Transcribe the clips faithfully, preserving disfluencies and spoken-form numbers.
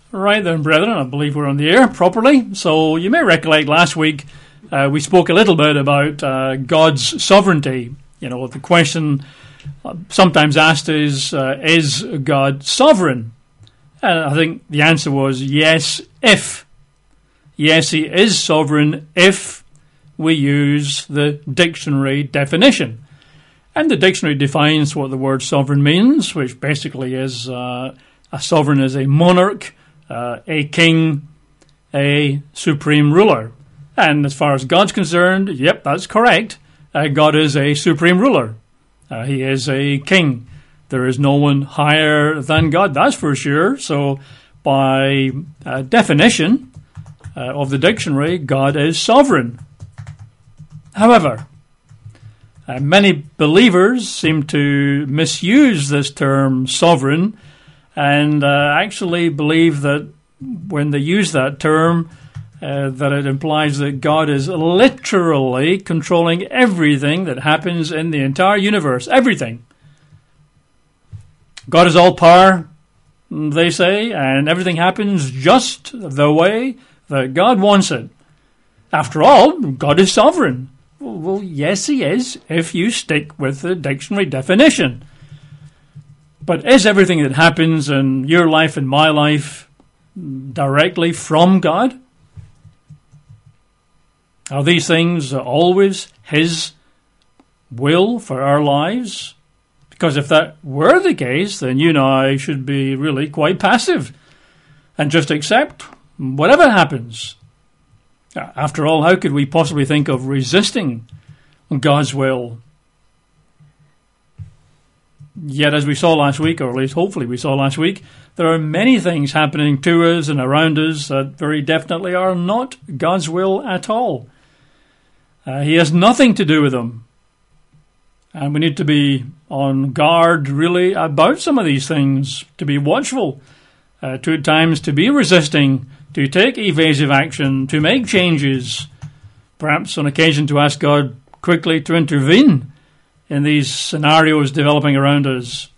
Right then, brethren, I believe we're on the air properly. So you may recollect last week uh, we spoke a little bit about uh, God's sovereignty. You know, the question uh, sometimes asked is, uh, is God sovereign? And I think the answer was yes, if. Yes, he is sovereign if we use the dictionary definition. And the dictionary defines what the word sovereign means, which basically is uh, a sovereign is a monarch, Uh, a king, a supreme ruler. And as far as God's concerned, yep, that's correct. Uh, God is a supreme ruler. Uh, he is a king. There is no one higher than God, that's for sure. So by uh, definition uh, of the dictionary, God is sovereign. However, uh, many believers seem to misuse this term sovereign and uh, actually believe that when they use that term, uh, that it implies that God is literally controlling everything that happens in the entire universe. Everything. God is all power, they say, and everything happens just the way that God wants it. After all, God is sovereign. Well, yes, he is, if you stick with the dictionary definition. But is everything that happens in your life and my life directly from God? Are these things always his will for our lives? Because if that were the case, then you and I should be really quite passive and just accept whatever happens. After all, how could we possibly think of resisting God's will? Yet, as we saw last week, or at least hopefully we saw last week, there are many things happening to us and around us that very definitely are not God's will at all. Uh, he has nothing to do with them. And we need to be on guard, really, about some of these things, to be watchful, uh, to at times to be resisting, to take evasive action, to make changes, perhaps on occasion to ask God quickly to intervene in these scenarios developing around us.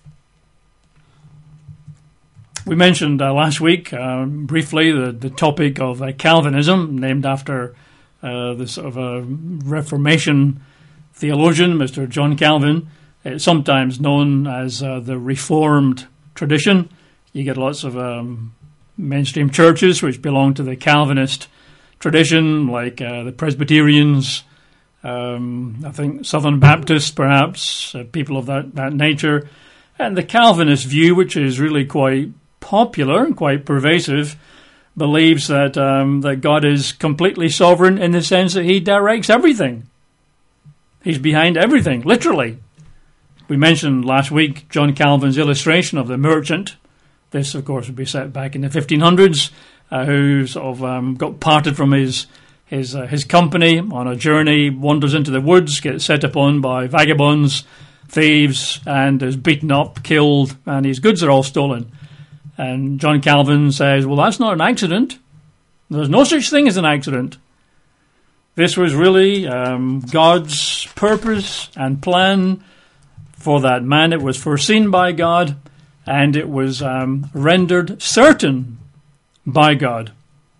We mentioned uh, last week, uh, briefly, the, the topic of uh, Calvinism, named after uh, the sort of a Reformation theologian, Mister John Calvin. It's sometimes known as uh, the Reformed tradition. You get lots of um, mainstream churches which belong to the Calvinist tradition, like uh, the Presbyterians, Um, I think Southern Baptists, perhaps, uh, people of that, that nature. And the Calvinist view, which is really quite popular and quite pervasive, believes that um, that God is completely sovereign in the sense that he directs everything. He's behind everything, literally. We mentioned last week John Calvin's illustration of the merchant. This, of course, would be set back in the fifteen hundreds, uh, who sort of um, got parted from his His uh, his company on a journey, wanders into the woods, gets set upon by vagabonds, thieves, and is beaten up, killed, and his goods are all stolen. And John Calvin says, well, that's not an accident. There's no such thing as an accident. This was really um, God's purpose and plan for that man. It was foreseen by God, and it was um, rendered certain by God.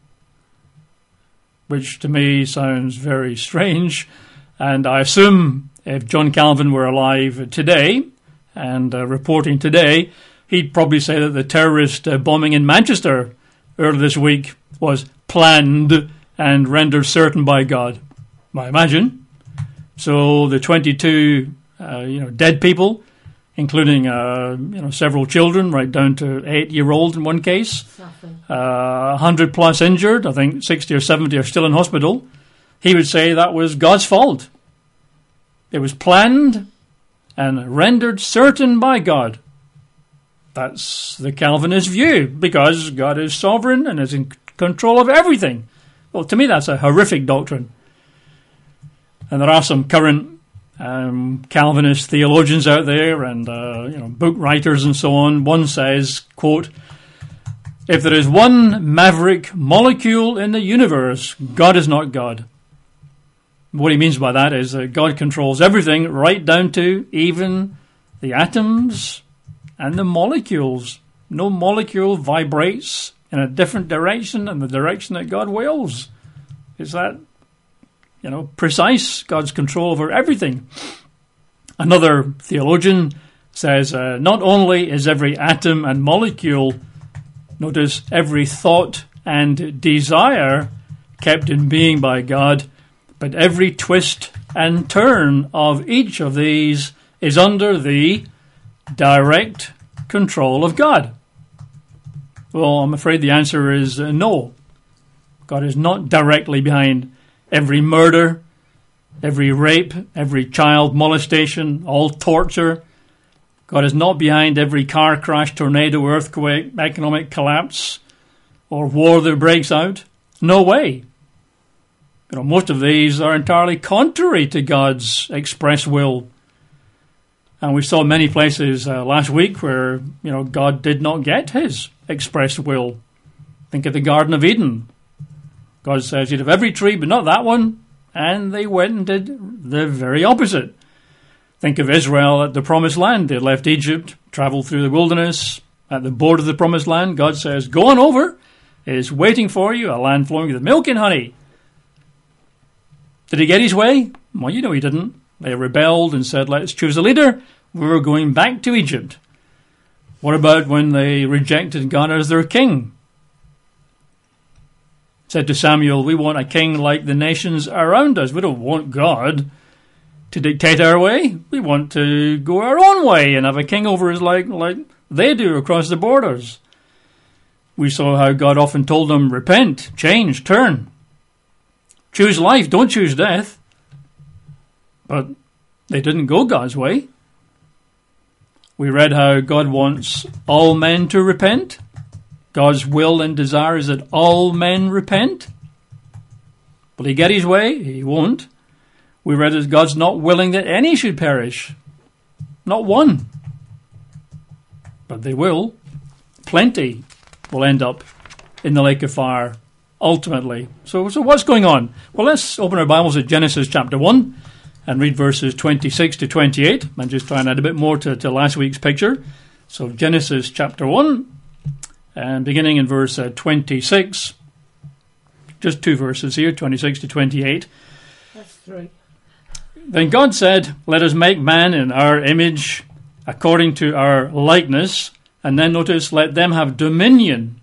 Which to me sounds very strange. And I assume if John Calvin were alive today and uh, reporting today, he'd probably say that the terrorist uh, bombing in Manchester earlier this week was planned and rendered certain by God, I imagine. So the twenty-two uh, you know, dead people, including uh, you know several children, right down to eight-year-old in one case, uh, one hundred plus injured, I think sixty or seventy are still in hospital. He would say that was God's fault. It was planned and rendered certain by God. That's the Calvinist view, because God is sovereign and is in control of everything. Well, to me, that's a horrific doctrine. And there are some current Um, Calvinist theologians out there and uh, you know book writers and so on. One says, quote, if there is one maverick molecule in the universe, God is not God. What he means by that is that God controls everything right down to even the atoms and the molecules. No molecule vibrates in a different direction than the direction that God wills. Is that, you know, precise? God's control over everything. Another theologian says, uh, not only is every atom and molecule, notice every thought and desire kept in being by God, but every twist and turn of each of these is under the direct control of God. Well, I'm afraid the answer is uh, no. God is not directly behind every murder, every rape, every child molestation, all torture. God is not behind every car crash, tornado, earthquake, economic collapse, or war that breaks out. No way. You know, most of these are entirely contrary to God's express will. And we saw many places uh, last week where, you know, God did not get his express will. Think of the Garden of Eden. God says, you'd have every tree, but not that one. And they went and did the very opposite. Think of Israel at the Promised Land. They left Egypt, traveled through the wilderness. At the border of the Promised Land, God says, go on over. It is waiting for you, a land flowing with milk and honey. Did he get his way? Well, you know he didn't. They rebelled and said, let's choose a leader. We're going back to Egypt. What about when they rejected God as their king? Said to Samuel, we want a king like the nations around us. We don't want God to dictate our way. We want to go our own way and have a king over us like, like they do across the borders. We saw how God often told them, repent, change, turn. Choose life, don't choose death. But they didn't go God's way. We read how God wants all men to repent. God's will and desire is that all men repent. Will he get his way? He won't. We read that God's not willing that any should perish. Not one. But they will. Plenty will end up in the lake of fire ultimately. So, so what's going on? Well, let's open our Bibles at Genesis chapter one and read verses twenty-six to twenty-eight. I'm just trying to add a bit more to, to last week's picture. So Genesis chapter one, and beginning in verse uh, twenty-six. Just two verses here, twenty-six to twenty-eight. That's three. Then God said, let us make man in our image, according to our likeness. And then notice, let them have dominion.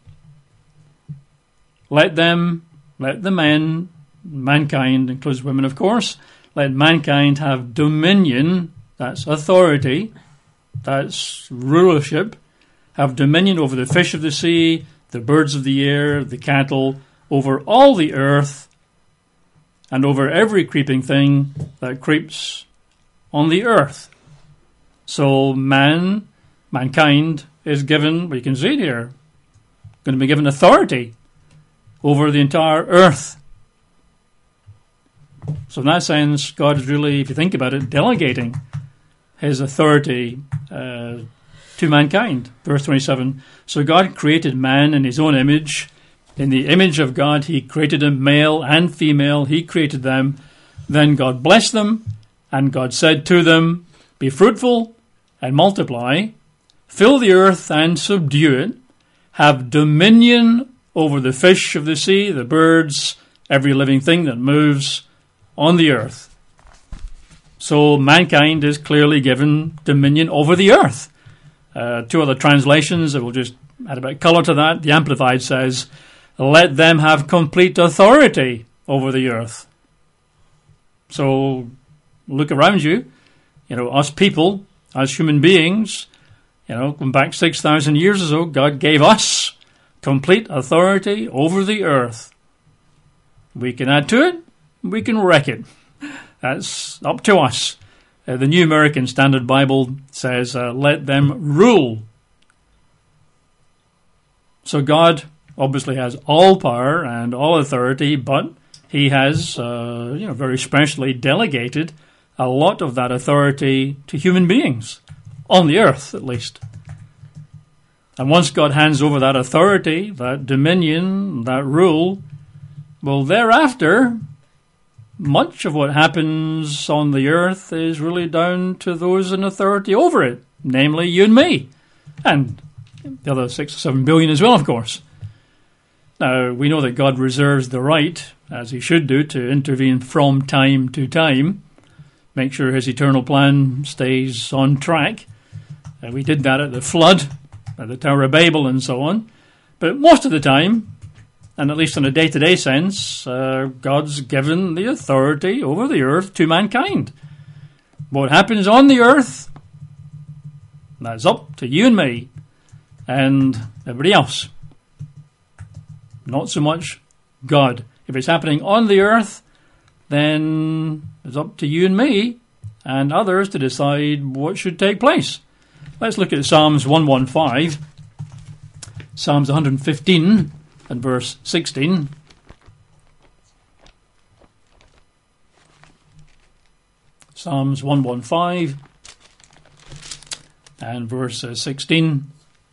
Let them, let the men, mankind includes women of course, let mankind have dominion, that's authority, that's rulership, have dominion over the fish of the sea, the birds of the air, the cattle, over all the earth, and over every creeping thing that creeps on the earth. So man, mankind is given, we can see it here, going to be given authority over the entire earth. So in that sense, God is really, if you think about it, delegating his authority uh, to mankind. Verse twenty-seven, so God created man in his own image. In the image of God, he created them, male and female. He created them. Then God blessed them, and God said to them, be fruitful and multiply, fill the earth and subdue it, have dominion over the fish of the sea, the birds, every living thing that moves on the earth. So mankind is clearly given dominion over the earth. Uh, two other translations that will just add a bit of colour to that. The Amplified says, let them have complete authority over the earth. So look around you, you know, us people, as human beings, you know, going back six thousand years or so, God gave us complete authority over the earth. We can add to it, we can wreck it. That's up to us. Uh, the New American Standard Bible says, uh, let them rule. So God obviously has all power and all authority, but he has, uh, you know, very specially delegated a lot of that authority to human beings, on the earth at least. And once God hands over that authority, that dominion, that rule, well, thereafter, much of what happens on the earth is really down to those in authority over it, namely you and me, and the other six or seven billion as well, of course. Now, we know that God reserves the right, as he should do, to intervene from time to time, make sure his eternal plan stays on track. Uh, we did that at the flood, at the Tower of Babel and so on. But most of the time, and at least in a day-to-day sense, uh, God's given the authority over the earth to mankind. What happens on the earth, that's up to you and me and everybody else. Not so much God. If it's happening on the earth, then it's up to you and me and others to decide what should take place. Let's look at Psalms one fifteen. Psalms one fifteen and verse sixteen. Psalms one fifteen and verse sixteen,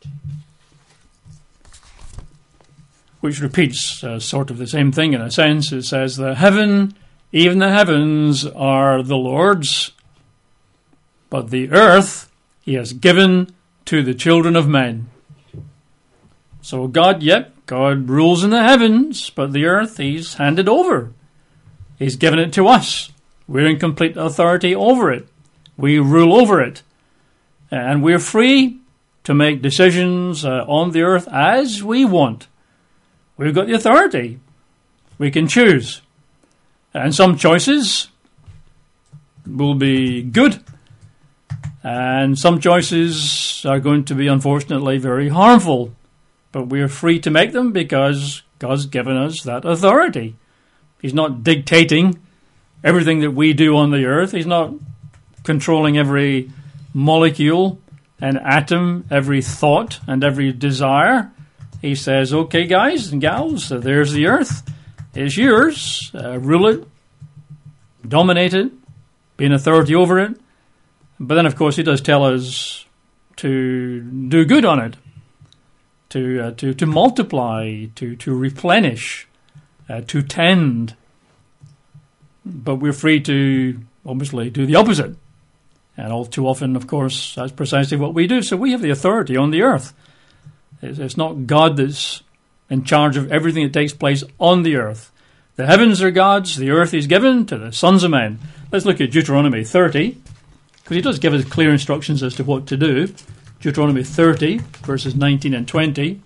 which repeats uh, sort of the same thing in a sense. It says, "The heaven, even the heavens, are the Lord's, but the earth he has given to the children of men." So God, yep, God rules in the heavens, but the earth he's handed over. He's given it to us. We're in complete authority over it. We rule over it. And we're free to make decisions uh, on the earth as we want. We've got the authority. We can choose. And some choices will be good. And some choices are going to be, unfortunately, very harmful. But we're free to make them because God's given us that authority. He's not dictating everything that we do on the earth. He's not controlling every molecule and atom, every thought and every desire. He says, okay, guys and gals, so there's the earth. It's yours. Uh, rule it. Dominate it. Be an authority over it. But then, of course, he does tell us to do good on it. To, uh, to, to multiply, to, to replenish, uh, to tend. But we're free to, obviously, do the opposite. And all too often, of course, that's precisely what we do. So we have the authority on the earth. It's, it's not God that's in charge of everything that takes place on the earth. The heavens are God's, the earth is given to the sons of men. Let's look at Deuteronomy thirty, because he does give us clear instructions as to what to do. Deuteronomy thirty, verses nineteen and twenty.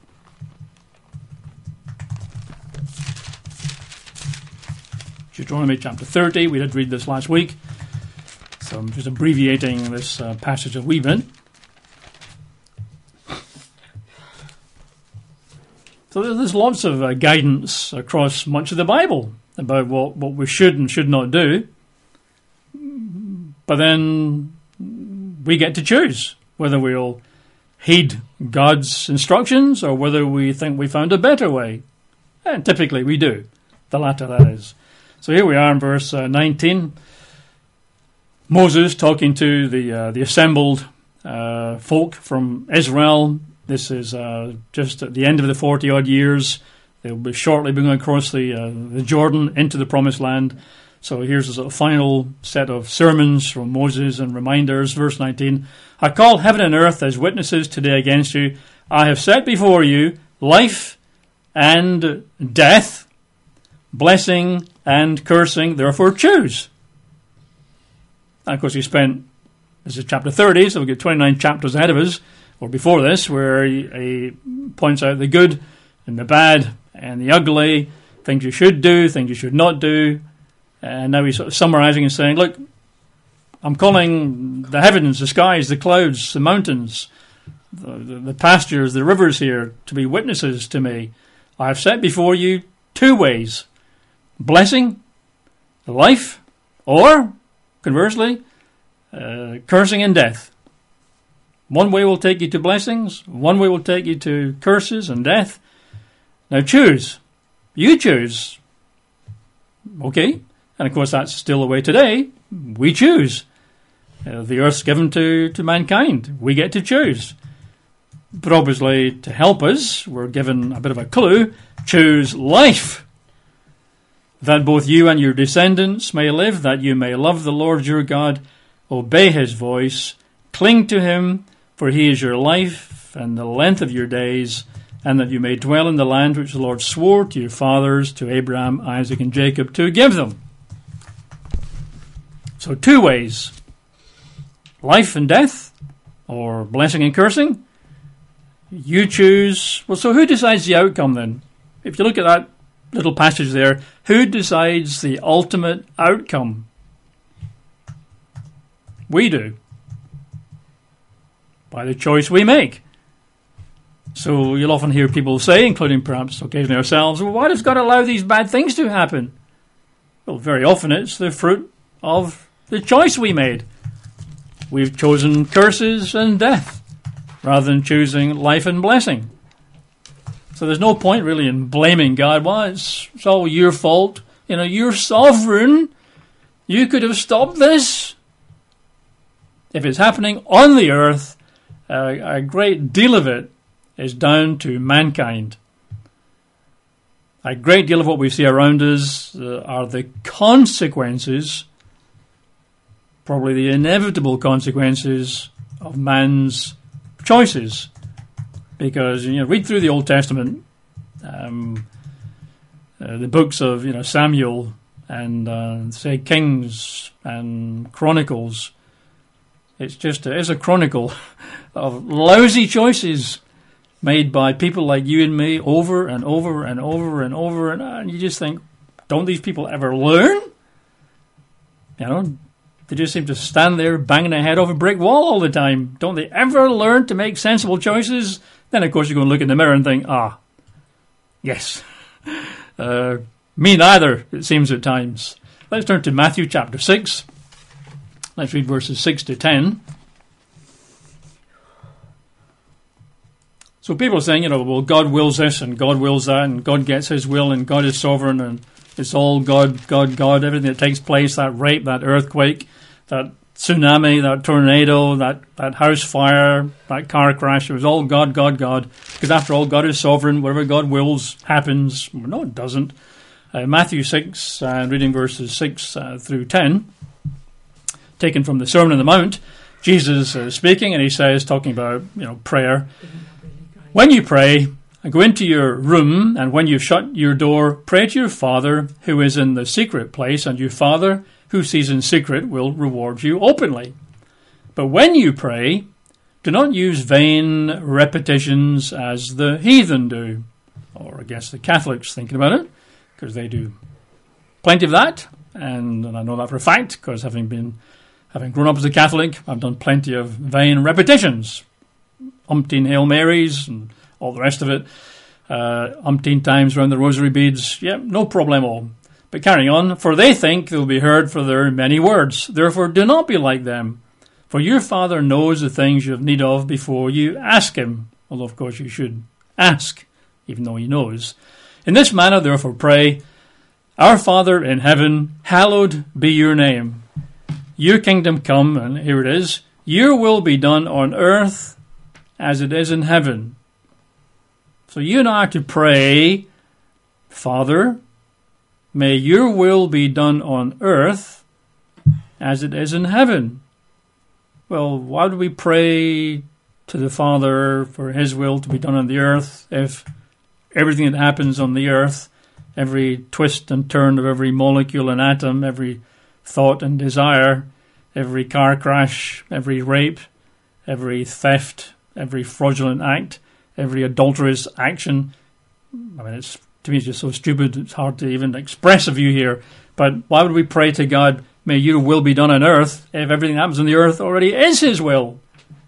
Deuteronomy chapter thirty, we did read this last week, so I'm just abbreviating this uh, passage a wee bit. So there's lots of uh, guidance across much of the Bible about what, what we should and should not do, but then we get to choose whether we'll heed God's instructions or whether we think we found a better way. And typically we do. The latter, that is. So here we are in verse uh, nineteen. Moses talking to the uh, the assembled uh, folk from Israel. This is uh, just at the end of the forty-odd years. They'll be shortly going across the, uh, the Jordan into the Promised Land. So here's a sort of final set of sermons from Moses and reminders. Verse nineteen, "I call heaven and earth as witnesses today against you. I have set before you life and death, blessing and cursing. Therefore choose." And of course he spent, this is chapter thirty, so we've got twenty-nine chapters ahead of us, or before this, where he, he points out the good and the bad and the ugly, things you should do, things you should not do. And now he's sort of summarizing and saying, look, I'm calling the heavens, the skies, the clouds, the mountains, the, the, the pastures, the rivers here to be witnesses to me. I have set before you two ways, blessing, life, or, conversely, uh, cursing and death. One way will take you to blessings, one way will take you to curses and death. Now choose. You choose. Okay? And of course that's still the way today. We choose. Uh, the earth's given to, to mankind. We get to choose. But obviously to help us, we're given a bit of a clue. Choose life, that both you and your descendants may live, that you may love the Lord your God, obey his voice, cling to him, for he is your life and the length of your days, and that you may dwell in the land which the Lord swore to your fathers, to Abraham, Isaac, and Jacob, to give them. So two ways, life and death, or blessing and cursing. You choose. Well, so who decides the outcome then? If you look at that little passage there, who decides the ultimate outcome? We do. By the choice we make. So you'll often hear people say, including perhaps occasionally ourselves, well, why does God allow these bad things to happen? Well, very often it's the fruit of the choice we made. We've chosen curses and death rather than choosing life and blessing. So there's no point really in blaming God. Well, it's, it's all your fault. You know, you're sovereign. You could have stopped this. If it's happening on the earth, uh, a great deal of it is down to mankind. A great deal of what we see around us uh, are the consequences, probably the inevitable consequences of man's choices. Because, you know, read through the Old Testament, um, uh, the books of, you know, Samuel and, uh, say, Kings and Chronicles. It's just, a, it's a chronicle of lousy choices made by people like you and me over and over and over and over. And, and you just think, don't these people ever learn? You know, they just seem to stand there banging their head off a brick wall all the time. Don't they ever learn to make sensible choices? Then, of course, you go and look in the mirror and think, ah, yes. Uh, me neither, it seems at times. Let's turn to Matthew chapter six. Let's read verses six to ten. So people are saying, you know, well, God wills this and God wills that and God gets his will and God is sovereign and it's all God, God, God, everything that takes place, that rape, that earthquake, that tsunami, that tornado, that, that house fire, that car crash, it was all God, God, God. Because after all, God is sovereign. Whatever God wills happens. No, it doesn't. Uh, Matthew six, uh, reading verses six uh, through ten, taken from the Sermon on the Mount, Jesus is speaking and he says, talking about, you know, prayer, when you pray, go into your room, and when you shut your door, pray to your Father who is in the secret place, and your Father who sees in secret will reward you openly. But when you pray, do not use vain repetitions as the heathen do, or I guess the Catholics thinking about it, because they do plenty of that, and, and I know that for a fact, because having been having grown up as a Catholic, I've done plenty of vain repetitions, umpteen Hail Marys and all the rest of it, uh, umpteen times around the rosary beads. Yeah, no problemo. But carrying on, for they think they'll be heard for their many words. Therefore, do not be like them. For your Father knows the things you have need of before you ask him. Although, of course, you should ask, even though he knows. In this manner, therefore, pray, Our Father in heaven, hallowed be your name. Your kingdom come, and here it is, your will be done on earth as it is in heaven. So you and I are to pray, Father, may your will be done on earth as it is in heaven. Well, why do we pray to the Father for his will to be done on the earth if everything that happens on the earth, every twist and turn of every molecule and atom, every thought and desire, every car crash, every rape, every theft, every fraudulent act, every adulterous action, I mean, it's to me, it's just so stupid, it's hard to even express a view here. But why would we pray to God, may your will be done on earth, if everything that happens on the earth already is his will?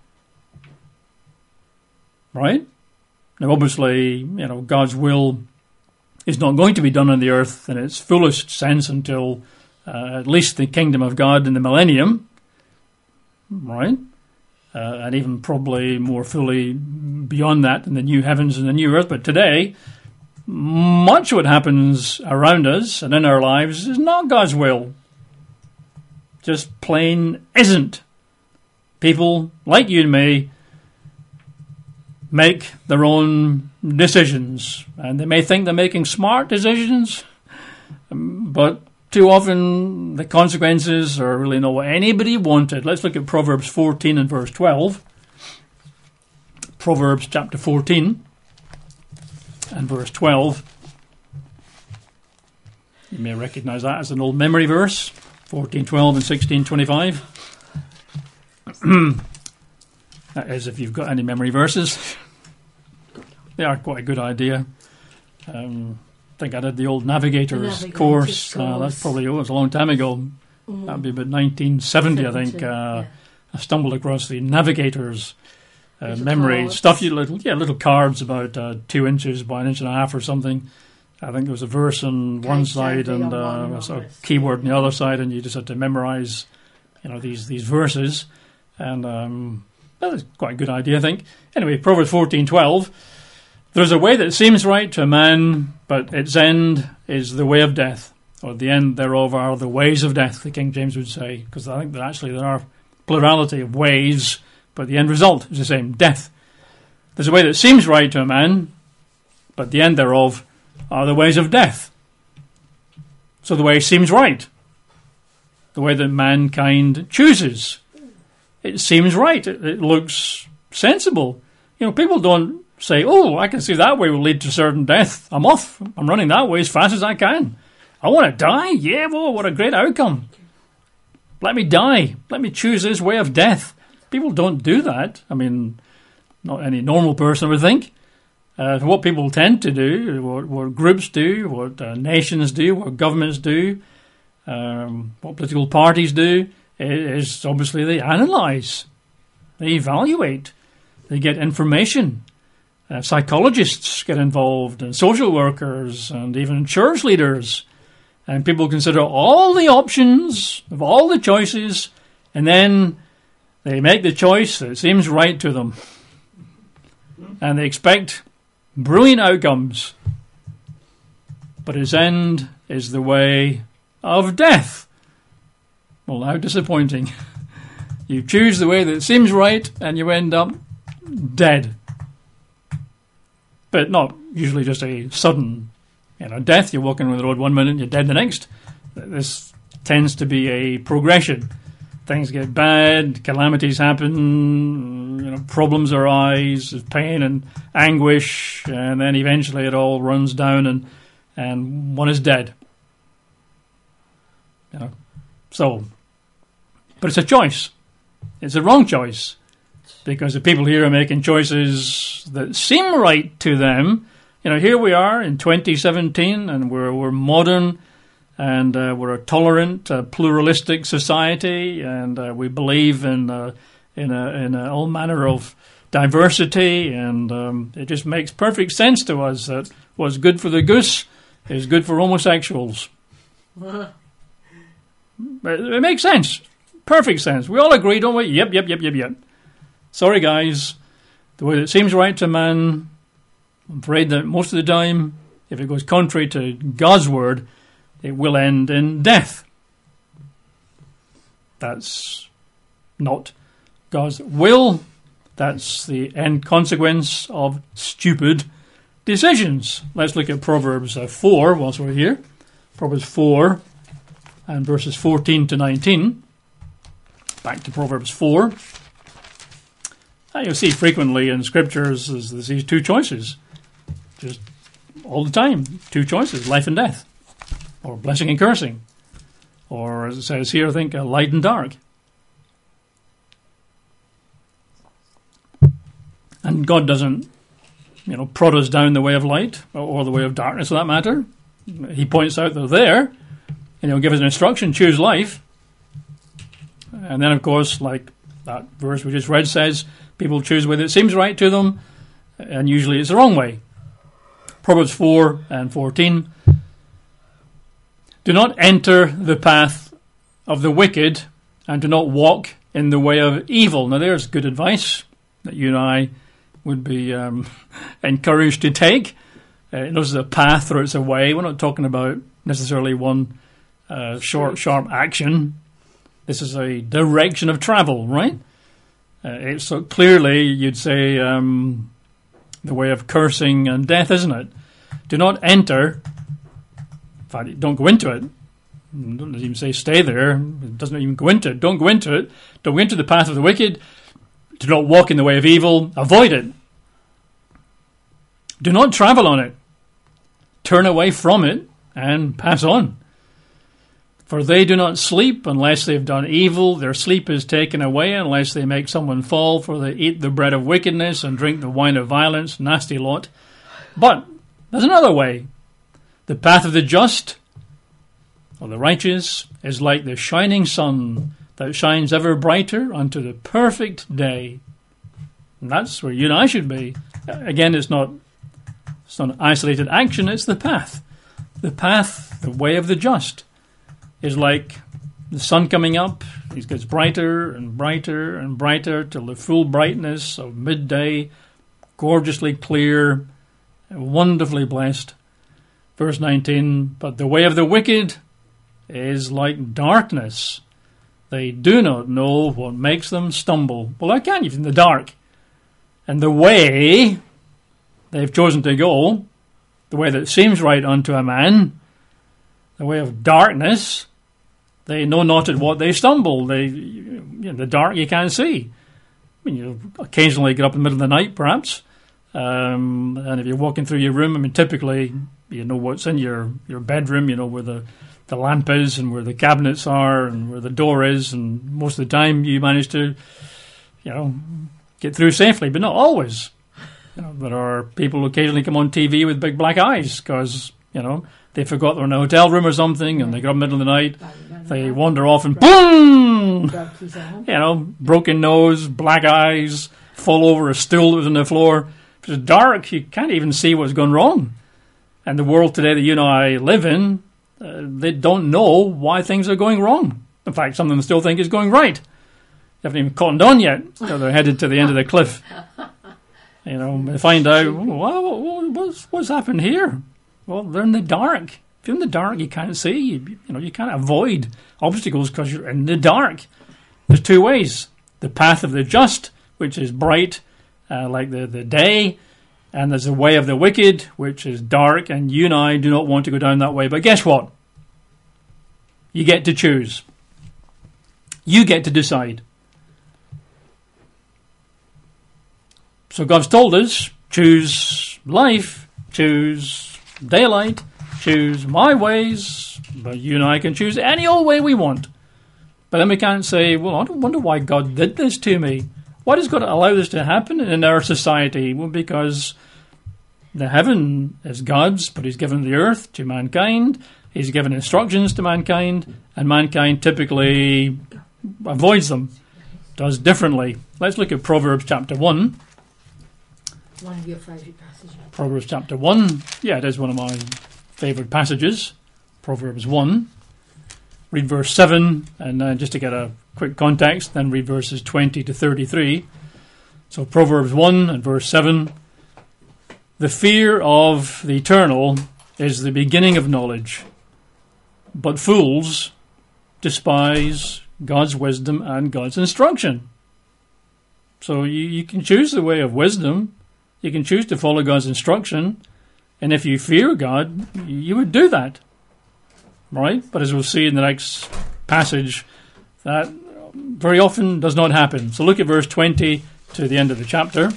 Right? Now, obviously, you know, God's will is not going to be done on the earth in its fullest sense until uh, at least the kingdom of God in the millennium. Right? Uh, and even probably more fully beyond that in the new heavens and the new earth. But today, much of what happens around us and in our lives is not God's will. Just plain isn't. People like you and me make their own decisions. And they may think they're making smart decisions, but too often the consequences are really not what anybody wanted. Let's look at Proverbs fourteen and verse twelve. Proverbs chapter fourteen. and verse twelve. You may recognize that as an old memory verse, fourteen twelve and sixteen twenty-five. That is, if you've got any memory verses. They are quite a good idea. Um, I think I did the old Navigators, Navigators course. course. Uh, that's probably, oh, it was a long time ago. Mm. That would be about nineteen seventy, I think. Uh, yeah. I stumbled across the Navigators uh, memory cards. stuff. You little, yeah, little cards about uh, two inches by an inch and a half or something. I think there was a verse on one side and uh, a sort of keyword on the other side, and you just had to memorize, you know, these these verses. And um, that was quite a good idea, I think. Anyway, Proverbs fourteen twelve. There's a way that seems right to a man, but its end is the way of death, or the end thereof are the ways of death, the King James would say, because I think that actually there are plurality of ways, but the end result is the same, death. There's a way that seems right to a man, but the end thereof are the ways of death. So the way seems right, the way that mankind chooses. It seems right. It, it looks sensible. You know, people don't say, oh, I can see that way will lead to certain death. I'm off. I'm running that way as fast as I can. I want to die. Yeah, well, what a great outcome. Let me die. Let me choose this way of death. People don't do that. I mean, not any normal person would think. Uh, what people tend to do, what, what groups do, what uh, nations do, what governments do, um, what political parties do, is obviously they analyse, they evaluate, they get information. Uh, psychologists get involved, and social workers, and even church leaders. And people consider all the options of all the choices, and then they make the choice that seems right to them. And they expect brilliant outcomes. But its end is the way of death. Well, how disappointing. You choose the way that seems right, and you end up dead. But not usually just a sudden, you know, death. You're walking on the road one minute, you're dead the next. This tends to be a progression. Things get bad, calamities happen, you know, problems arise, pain and anguish, and then eventually it all runs down, and and one is dead. You know, so, but it's a choice. It's a wrong choice. Because the people here are making choices that seem right to them. You know, here we are in twenty seventeen, and we're we're modern, and uh, we're a tolerant, uh, pluralistic society, and uh, we believe in uh, in a, in a all manner of diversity, and um, it just makes perfect sense to us that what's good for the goose is good for homosexuals. It, it makes sense, perfect sense. We all agree, don't we? Yep, yep, yep, yep, yep. Sorry, guys. The way that seems right to man, I'm afraid that most of the time, if it goes contrary to God's word, it will end in death. That's not God's will. That's the end consequence of stupid decisions. Let's look at Proverbs uh, four whilst we're here. Proverbs four and verses fourteen to nineteen. Back to Proverbs four. Now, you'll see frequently in scriptures there's, there's these two choices. Just all the time. Two choices, life and death. Or blessing and cursing. Or, as it says here, I think, uh, light and dark. And God doesn't, you know, prod us down the way of light, or, or the way of darkness for that matter. He points out they're there, and he'll give us an instruction, choose life. And then, of course, like that verse we just read says, people choose whether it seems right to them, and usually it's the wrong way. Proverbs four and fourteen. Do not enter the path of the wicked, and do not walk in the way of evil. Now there's good advice that you and I would be um, encouraged to take. Uh, this is a path or it's a way. We're not talking about necessarily one uh, short, sharp action. This is a direction of travel, right? Uh, it's so clearly, you'd say, um, the way of cursing and death, isn't it? Do not enter. In fact, don't go into it. It doesn't even say stay there. It doesn't even go into it. Don't go into it. Don't go into the path of the wicked. Do not walk in the way of evil. Avoid it. Do not travel on it. turn away from it and pass on. For they do not sleep unless they've done evil. Their sleep is taken away unless they make someone fall, for they eat the bread of wickedness and drink the wine of violence. Nasty lot. But there's another way. The path of the just, or the righteous, is like the shining sun that shines ever brighter unto the perfect day. And that's where you and I should be. Again, it's not, it's not an isolated action, it's the path. The path, the way of the just, is like the sun coming up. It gets brighter and brighter and brighter till the full brightness of midday, gorgeously clear, wonderfully blessed. Verse nineteen, but the way of the wicked is like darkness. They do not know what makes them stumble. Well, how can you in the dark? And the way they've chosen to go, the way that seems right unto a man, the way of darkness, they know not at what they stumble. They, in the dark you can't see. I mean, you occasionally get up in the middle of the night, perhaps, um, and if you're walking through your room, I mean, typically you know what's in your, your bedroom, you know where the, the lamp is and where the cabinets are and where the door is, and most of the time you manage to, you know, get through safely, but not always. You know, there are people who occasionally come on T V with big black eyes because, you know, they forgot they're in a hotel room or something, and they get up in the middle of the night, they wander off and boom! You know, broken nose, black eyes, fall over a stool that was on the floor. If it's dark, you can't even see what's gone wrong. And the world today that you and I live in, uh, they don't know why things are going wrong. In fact, some of them still think it's going right. They haven't even cottoned on yet, so they're headed to the end of the cliff. You know, they find out, well, what's, what's happened here? Well, they're in the dark. If you're in the dark, you can't see. You, you know, you can't avoid obstacles because you're in the dark. There's two ways. The path of the just, which is bright, uh, like the, the day, and there's the way of the wicked, which is dark, and you and I do not want to go down that way. But guess what? You get to choose. You get to decide. So God's told us, choose life, choose daylight, choose my ways, but you and I can choose any old way we want. But then we can't say, well, I don't wonder why God did this to me. Why does God allow this to happen in our society? Well, because the heaven is God's, but he's given the earth to mankind. He's given instructions to mankind, and mankind typically avoids them, does differently. Let's look at Proverbs chapter one. One of your favourite passages. Proverbs chapter one. Yeah, it is one of my favourite passages. Proverbs one. Read verse seven, and uh, just to get a quick context, then read verses twenty to thirty-three. So Proverbs one and verse seven. The fear of the eternal is the beginning of knowledge, but fools despise God's wisdom and God's instruction. So you, you can choose the way of wisdom. You can choose to follow God's instruction, and if you fear God, you would do that, right? But as we'll see in the next passage, that very often does not happen. So look at verse twenty to the end of the chapter.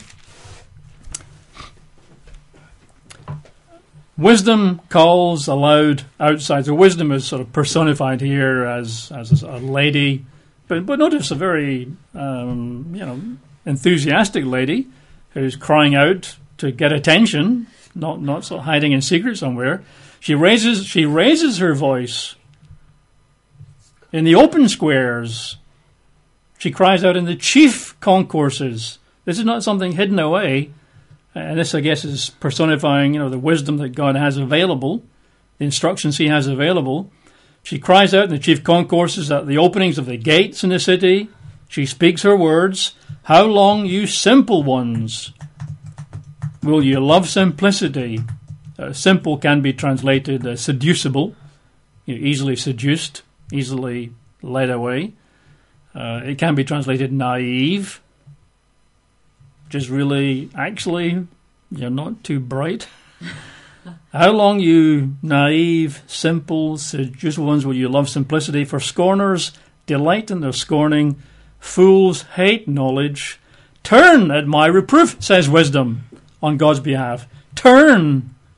Wisdom calls aloud outside. So wisdom is sort of personified here as as a lady, but but notice a very um, you know enthusiastic lady who's crying out to get attention, not not sort of hiding in secret somewhere. She raises she raises her voice in the open squares. She cries out in the chief concourses. This is not something hidden away, and this, I guess, is personifying, you know, the wisdom that God has available, the instructions He has available. She cries out in the chief concourses at the openings of the gates in the city. She speaks her words. How long, you simple ones, will you love simplicity? Uh, simple can be translated uh, seducible, you know, easily seduced, easily led away. Uh, it can be translated naive, which is really, actually, you're not too bright. How long, you naive, simple, seducible ones, will you love simplicity? For scorners delight in their scorning. Fools hate knowledge. Turn at my reproof, says wisdom, on God's behalf. Turn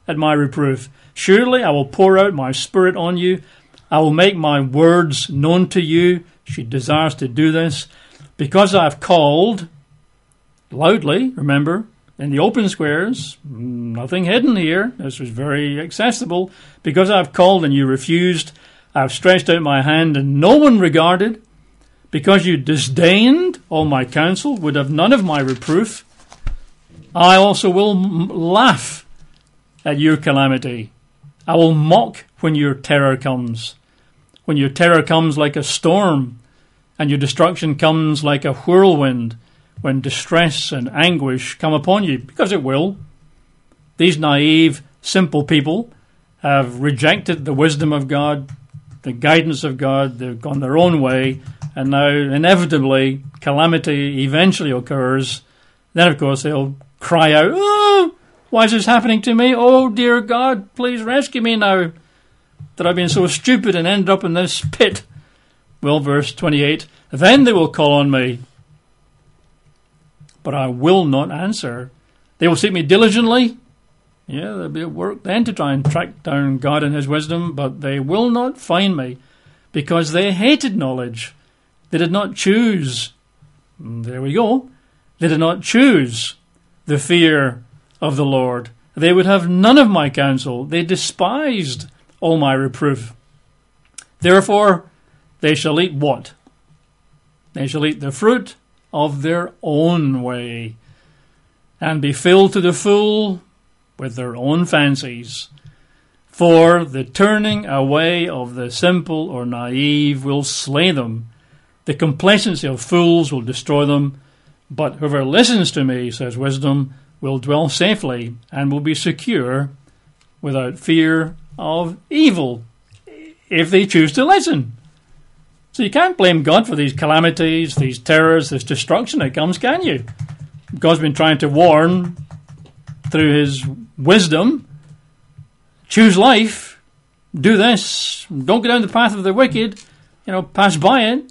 at my reproof. Surely I will pour out my spirit on you. I will make my words known to you. She desires to do this. Because I have called loudly, remember, in the open squares, nothing hidden here. This was very accessible. Because I have called and you refused, I have stretched out my hand and no one regarded. Because you disdained all my counsel, would have none of my reproof, I also will m- laugh at your calamity. I will mock when your terror comes. When your terror comes like a storm, and your destruction comes like a whirlwind, when distress and anguish come upon you, because it will. These naive, simple people have rejected the wisdom of God, the guidance of God. They've gone their own way, and now inevitably calamity eventually occurs. Then, of course, they'll cry out, "Oh, why is this happening to me? Oh, dear God, please rescue me now, that I've been so stupid and ended up in this pit." Well, verse twenty-eight, then they will call on me, but I will not answer. They will seek me diligently. Yeah, there'll be work then to try and track down God and his wisdom, but they will not find me, because they hated knowledge. They did not choose, there we go, they did not choose the fear of the Lord. They would have none of my counsel. They despised all my reproof. Therefore, they shall eat what? They shall eat the fruit of their own way, and be filled to the full with their own fancies. For the turning away of the simple or naive will slay them. The complacency of fools will destroy them. But whoever listens to me, says wisdom, will dwell safely and will be secure without fear of evil, if they choose to listen. So you can't blame God for these calamities, these terrors, this destruction that comes, can you? God's been trying to warn through his wisdom, choose life, do this, don't go down the path of the wicked, you know, pass by it.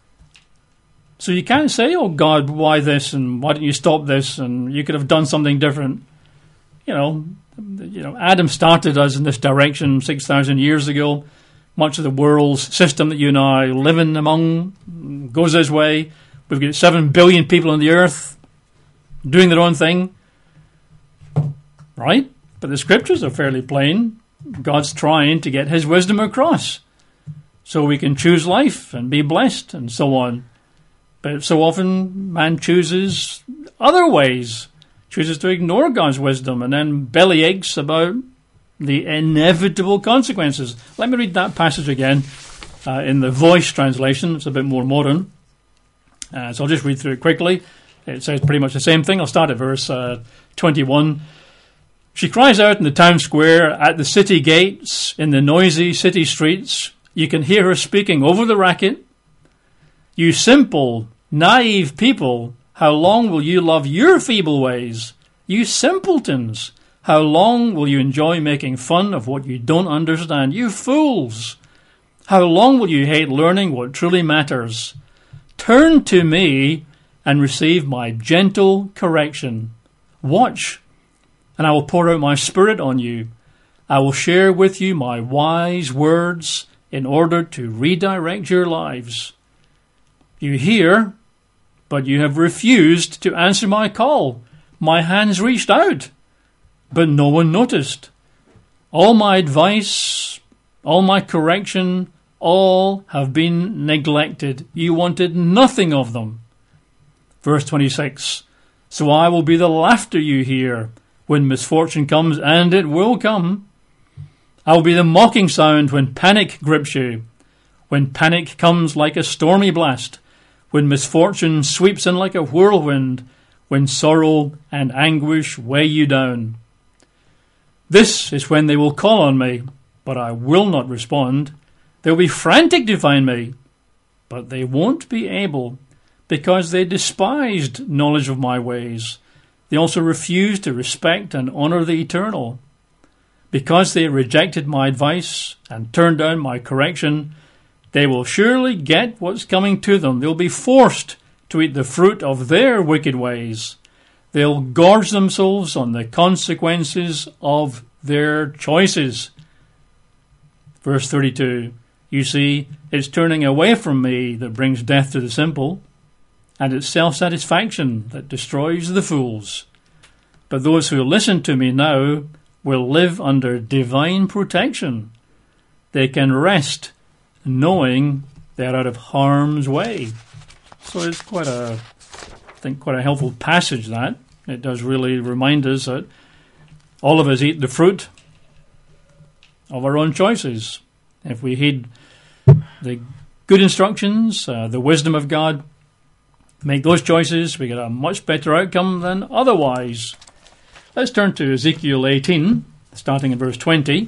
So you can't say, "Oh God, why this, and why didn't you stop this, and you could have done something different." You know, you know, Adam started us in this direction six thousand years ago. Much of the world's system that you and I live in among goes this way. We've got seven billion people on the earth doing their own thing. Right? But the scriptures are fairly plain. God's trying to get his wisdom across so we can choose life and be blessed and so on. But so often man chooses other ways, chooses to ignore God's wisdom and then bellyaches about the inevitable consequences. Let me read that passage again uh, in the Voice translation. It's a bit more modern. Uh, so I'll just read through it quickly. It says pretty much the same thing. I'll start at verse uh, twenty-one. She cries out in the town square, at the city gates, in the noisy city streets. You can hear her speaking over the racket. You simple, naive people, how long will you love your feeble ways? You simpletons, how long will you enjoy making fun of what you don't understand? You fools, how long will you hate learning what truly matters? Turn to me and receive my gentle correction. Watch, and I will pour out my spirit on you. I will share with you my wise words in order to redirect your lives. You hear, but you have refused to answer my call. My hands reached out, but no one noticed. All my advice, all my correction, all have been neglected. You wanted nothing of them. Verse twenty-six, so I will be the laughter you hear when misfortune comes, and it will come. I will be the mocking sound when panic grips you, when panic comes like a stormy blast, when misfortune sweeps in like a whirlwind, when sorrow and anguish weigh you down. This is when they will call on me, but I will not respond. They'll be frantic to find me, but they won't be able, because they despised knowledge of my ways. They also refused to respect and honor the eternal. Because they rejected my advice and turned down my correction, they will surely get what's coming to them. They'll be forced to eat the fruit of their wicked ways. They'll gorge themselves on the consequences of their choices. Verse thirty-two, you see, it's turning away from me that brings death to the simple, and it's self-satisfaction that destroys the fools. But those who listen to me now will live under divine protection. They can rest knowing they're out of harm's way. So it's quite a, I think, quite a helpful passage, that. It does really remind us that all of us eat the fruit of our own choices. If we heed the good instructions, uh, the wisdom of God, make those choices, we get a much better outcome than otherwise. Let's turn to Ezekiel eighteen, starting in verse twenty.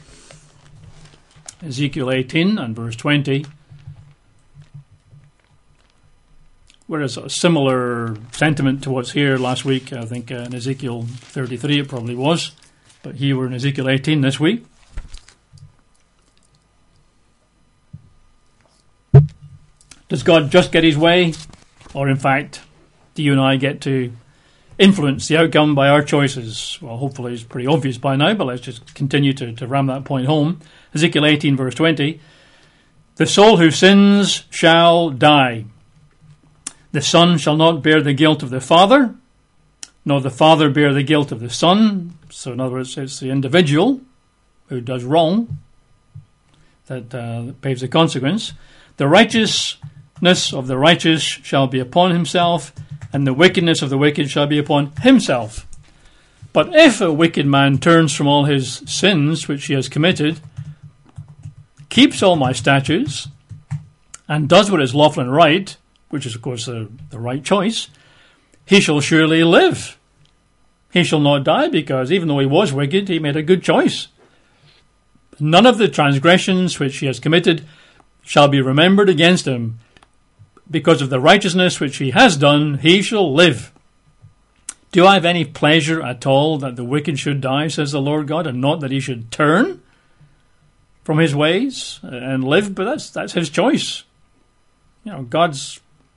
Ezekiel eighteen and verse twenty. Whereas a similar sentiment to what's here last week, I think uh, in Ezekiel thirty-three it probably was, but here we're in Ezekiel eighteen this week. Does God just get his way? Or in fact, do you and I get to influence the outcome by our choices? Well, hopefully it's pretty obvious by now, but let's just continue to, to ram that point home. Ezekiel eighteen verse twenty. The soul who sins shall die. The son shall not bear the guilt of the father, nor the father bear the guilt of the son. So in other words, it's the individual who does wrong that, uh, that pays the consequence. The righteousness of the righteous shall be upon himself, and the wickedness of the wicked shall be upon himself. But if a wicked man turns from all his sins which he has committed, keeps all my statutes, and does what is lawful and right, which is of course the, the right choice, he shall surely live. He shall not die, because even though he was wicked, he made a good choice. None of the transgressions which he has committed shall be remembered against him. Because of the righteousness which he has done, he shall live. Do I have any pleasure at all that the wicked should die, says the Lord God, and not that he should turn from his ways and live? But that's that's his choice. You know, God's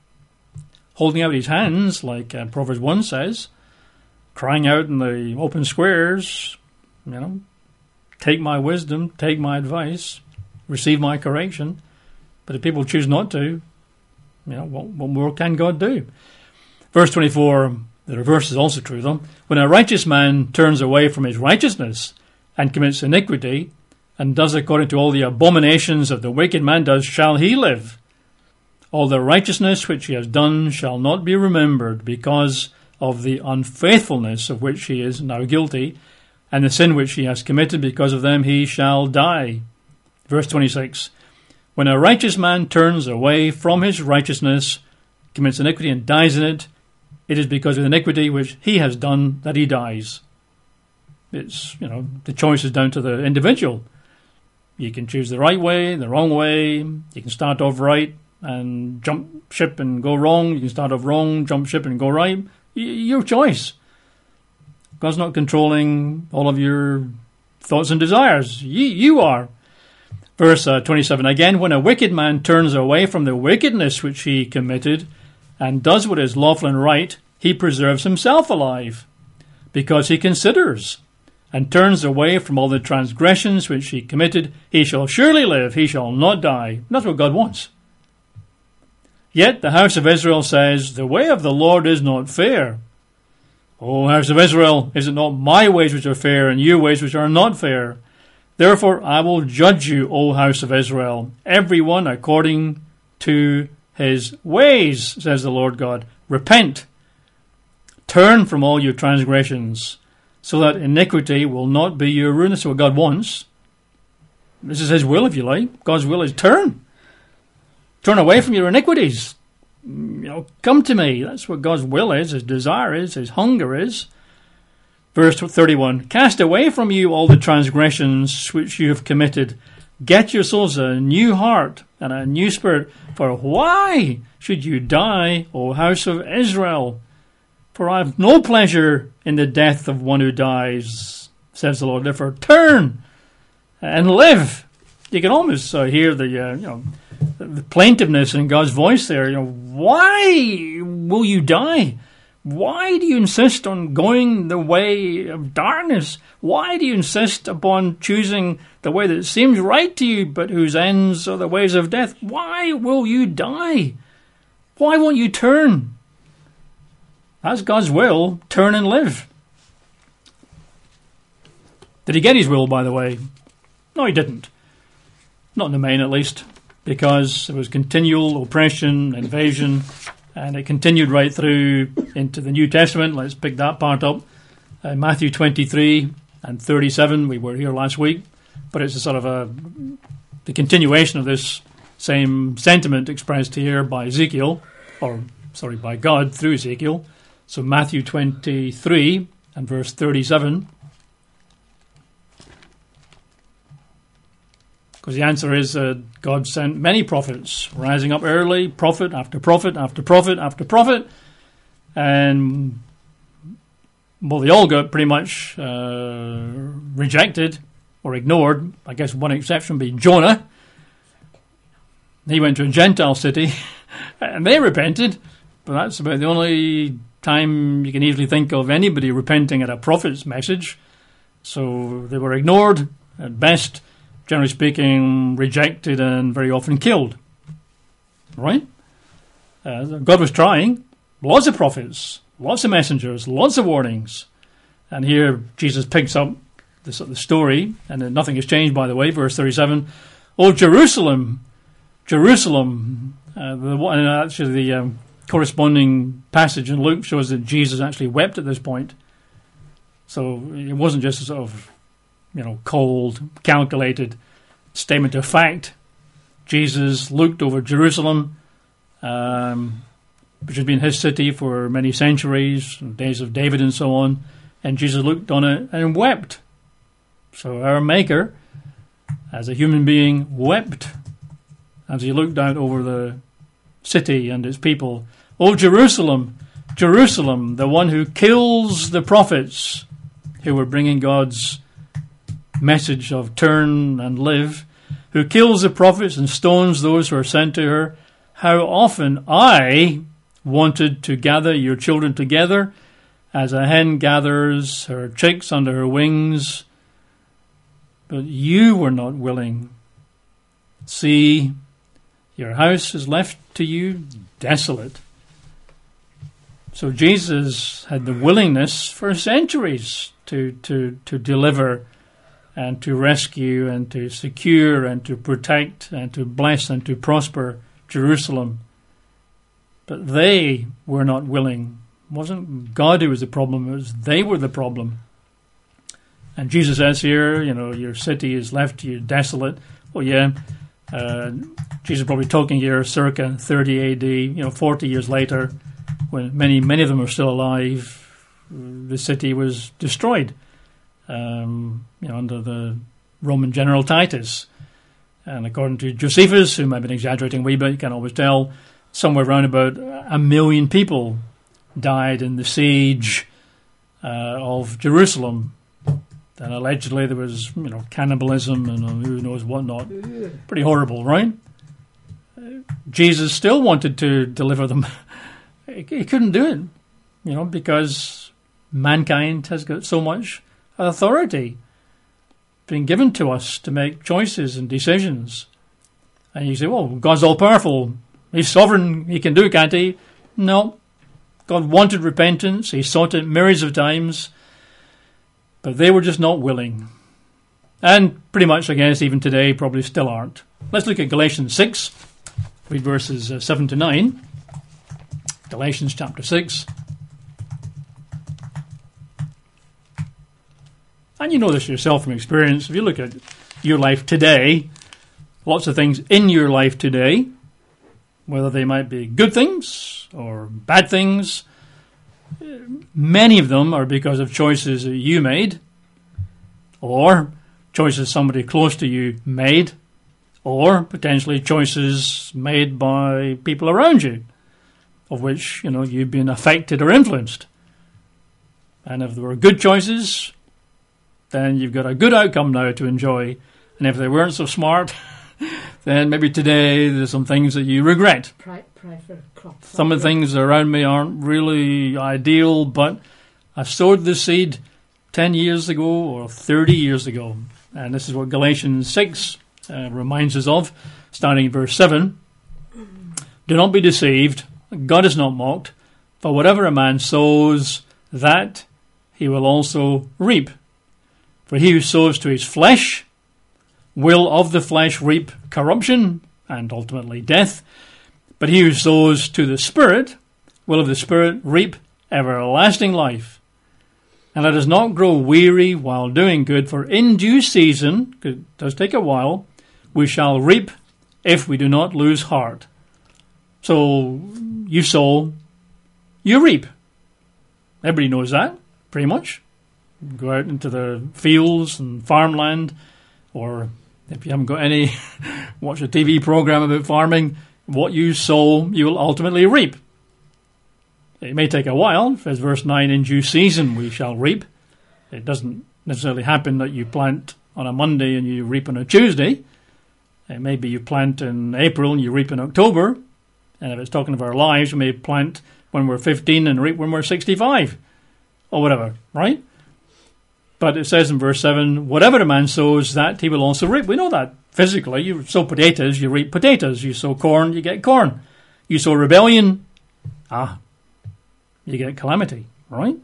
holding out his hands, like uh, Proverbs one says, crying out in the open squares, you know, take my wisdom, take my advice, receive my correction. But if people choose not to, you know, what, what more can God do? Verse twenty-four, the reverse is also true though. When a righteous man turns away from his righteousness and commits iniquity, and does according to all the abominations that the wicked man does, shall he live? All the righteousness which he has done shall not be remembered, because of the unfaithfulness of which he is now guilty, and the sin which he has committed, because of them he shall die. Verse twenty-six, when a righteous man turns away from his righteousness, commits iniquity and dies in it, it is because of the iniquity which he has done that he dies. It's, you know, the choice is down to the individual. You can choose the right way, the wrong way. You can start off right and jump ship and go wrong. You can start off wrong, jump ship and go right. Y- your choice. God's not controlling all of your thoughts and desires. Y- you are. Verse uh, twenty-seven, again, when a wicked man turns away from the wickedness which he committed and does what is lawful and right, he preserves himself alive, because he considers and turns away from all the transgressions which he committed. He shall surely live, he shall not die. And that's what God wants. Yet the house of Israel says, the way of the Lord is not fair. O house of Israel, is it not my ways which are fair, and your ways which are not fair? Therefore I will judge you, O house of Israel, every one according to his ways, says the Lord God. Repent, turn from all your transgressions, so that iniquity will not be your ruin. This is what God wants. This is his will, if you like. God's will is turn. Turn away from your iniquities. You know, come to me. That's what God's will is, his desire is, his hunger is. Verse thirty-one, cast away from you all the transgressions which you have committed. Get yourselves a new heart and a new spirit. For why should you die, O house of Israel? For I have no pleasure in the death of one who dies, says the Lord. Therefore turn and live. You can almost uh, hear the, uh, you know, the plaintiveness in God's voice there. You know, why will you die? Why do you insist on going the way of darkness? Why do you insist upon choosing the way that seems right to you, but whose ends are the ways of death? Why will you die? Why won't you turn? That's God's will. Turn and live. Did he get his will, by the way? No, he didn't. Not in the main, at least, because there was continual oppression, invasion, and it continued right through into the New Testament. Let's pick that part up. Uh, Matthew twenty-three and thirty-seven. We were here last week, but it's a sort of a the continuation of this same sentiment expressed here by Ezekiel, or sorry, by God through Ezekiel. So Matthew twenty-three and verse thirty-seven. Because the answer is uh, God sent many prophets, rising up early, prophet after prophet after prophet after prophet. And, well, they all got pretty much uh, rejected or ignored. I guess one exception being Jonah. He went to a Gentile city and they repented. But that's about the only time you can easily think of anybody repenting at a prophet's message. So they were ignored at best. Generally speaking, rejected and very often killed. Right? Uh, God was trying. Lots of prophets, lots of messengers, lots of warnings. And here Jesus picks up the, the story, and nothing has changed, by the way, verse thirty-seven. Oh, Jerusalem, Jerusalem. Uh, the one, actually, the um, corresponding passage in Luke shows that Jesus actually wept at this point. So it wasn't just a sort of, you know, cold, calculated statement of fact. Jesus looked over Jerusalem, um, which had been his city for many centuries, days of David and so on, and Jesus looked on it and wept. So our Maker, as a human being, wept as he looked out over the city and its people. Oh, Jerusalem, Jerusalem, the one who kills the prophets who were bringing God's message of turn and live, who kills the prophets and stones those who are sent to her. How often I wanted to gather your children together as a hen gathers her chicks under her wings, but you were not willing. See, your house is left to you desolate. So Jesus had the willingness for centuries to, to, to deliver and to rescue and to secure and to protect and to bless and to prosper Jerusalem. But they were not willing. It wasn't God who was the problem, it was they were the problem. And Jesus says here, you know, your city is left to you desolate. Well, yeah, uh, Jesus is probably talking here circa thirty A D, you know, forty years later, when many, many of them are still alive, the city was destroyed. Um, you know, under the Roman general Titus. And according to Josephus, who might have been exaggerating a wee bit, you can't always tell, somewhere around about a million people died in the siege uh, of Jerusalem. And allegedly there was, you know, cannibalism and uh, who knows what not. Pretty horrible, right? Jesus still wanted to deliver them. He couldn't do it, you know, because mankind has got so much authority being given to us to make choices and decisions. And you say, well, God's all-powerful. He's sovereign. He can do it, can't he? No. God wanted repentance. He sought it myriads of times. But they were just not willing. And pretty much, I guess, even today, probably still aren't. Let's look at Galatians six. Read verses uh, seven to nine. Galatians chapter six. And you know this yourself from experience. If you look at your life today, lots of things in your life today, whether they might be good things or bad things, many of them are because of choices that you made, or choices somebody close to you made, or potentially choices made by people around you, of which, you know, you've been affected or influenced. And if there were good choices, then you've got a good outcome now to enjoy. And if they weren't so smart, then maybe today there's some things that you regret. Pray, pray for crops. Some of the things around me aren't really ideal, but I sowed the seed ten years ago or thirty years ago. And this is what Galatians six uh, reminds us of, starting in verse seven. Do not be deceived. God is not mocked. For whatever a man sows, that he will also reap. For he who sows to his flesh will of the flesh reap corruption and ultimately death. But he who sows to the Spirit will of the Spirit reap everlasting life. And let us not grow weary while doing good, for in due season, it does take a while, we shall reap if we do not lose heart. So you sow, you reap. Everybody knows that, pretty much. Go out into the fields and farmland, or if you haven't got any, watch a T V program about farming. What you sow, you will ultimately reap. It may take a while, as verse nine, in due season we shall reap. It doesn't necessarily happen that you plant on a Monday and you reap on a Tuesday. It may be you plant in April and you reap in October. And if it's talking of our lives, we may plant when we're fifteen and reap when we're sixty-five. Or whatever, right? But it says in verse seven, whatever a man sows, that he will also reap. We know that physically. You sow potatoes, you reap potatoes. You sow corn, you get corn. You sow rebellion, ah, you get calamity, right?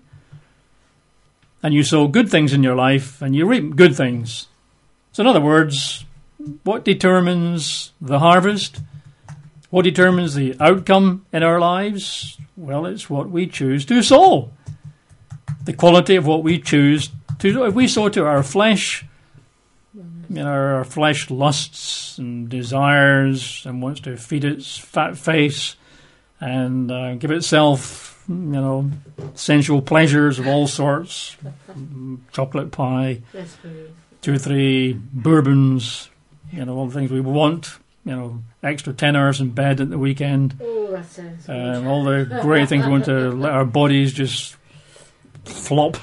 And you sow good things in your life, and you reap good things. So in other words, what determines the harvest? What determines the outcome in our lives? Well, it's what we choose to sow. The quality of what we choose to do. If we sow to our flesh, you know, our flesh lusts and desires and wants to feed its fat face and uh, give itself, you know, sensual pleasures of all sorts, chocolate pie, two or three bourbons, you know, all the things we want, you know, extra ten hours in bed at the weekend, oh, that sounds good. um, all the great things we want to let our bodies just flop.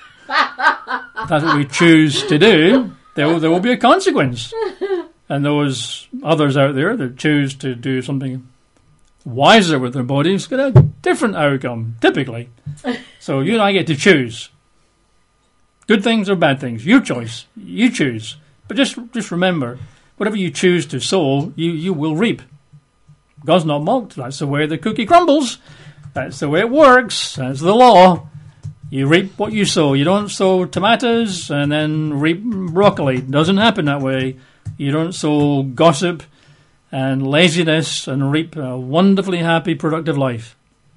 That's what we choose to do. There will, there will be a consequence. And those others out there that choose to do something wiser with their bodies get a different outcome, typically. So you and I get to choose. Good things or bad things. Your choice. You choose. But just just remember, whatever you choose to sow, you, you will reap. God's not mocked. That's the way the cookie crumbles. That's the way it works. That's the law. You reap what you sow. You don't sow tomatoes and then reap broccoli. It doesn't happen that way. You don't sow gossip and laziness and reap a wonderfully happy, productive life.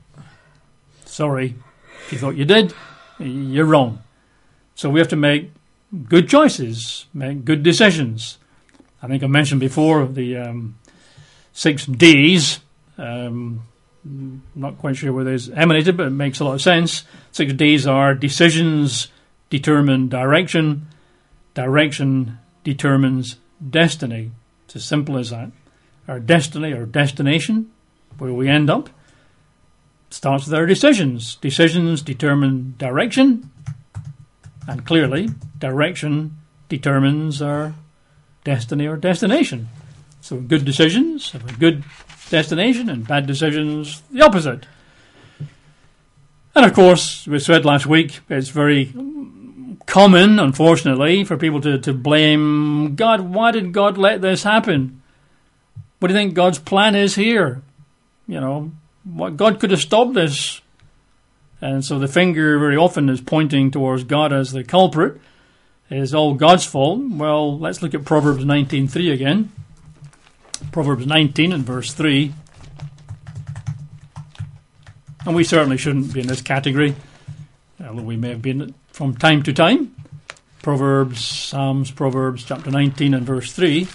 Sorry. If you thought you did, you're wrong. So we have to make good choices, make good decisions. I think I mentioned before the um, six D's. Um, not quite sure where those emanated, but it makes a lot of sense. Six D's are: decisions determine direction, direction determines destiny. It's as simple as that. Our destiny, our destination, where we end up, starts with our decisions. Decisions determine direction, and clearly, direction determines our destiny or destination. So good decisions have a good destination, and bad decisions the opposite. And of course, we said last week, it's very common, unfortunately, for people to, to blame God. Why did God let this happen? What do you think God's plan is here? You know, what God could have stopped this. And so the finger very often is pointing towards God as the culprit. It's all God's fault. Well, let's look at Proverbs nineteen three again. Proverbs nineteen and verse three. And we certainly shouldn't be in this category, although we may have been from time to time. Proverbs, Psalms, Proverbs, chapter nineteen and verse three.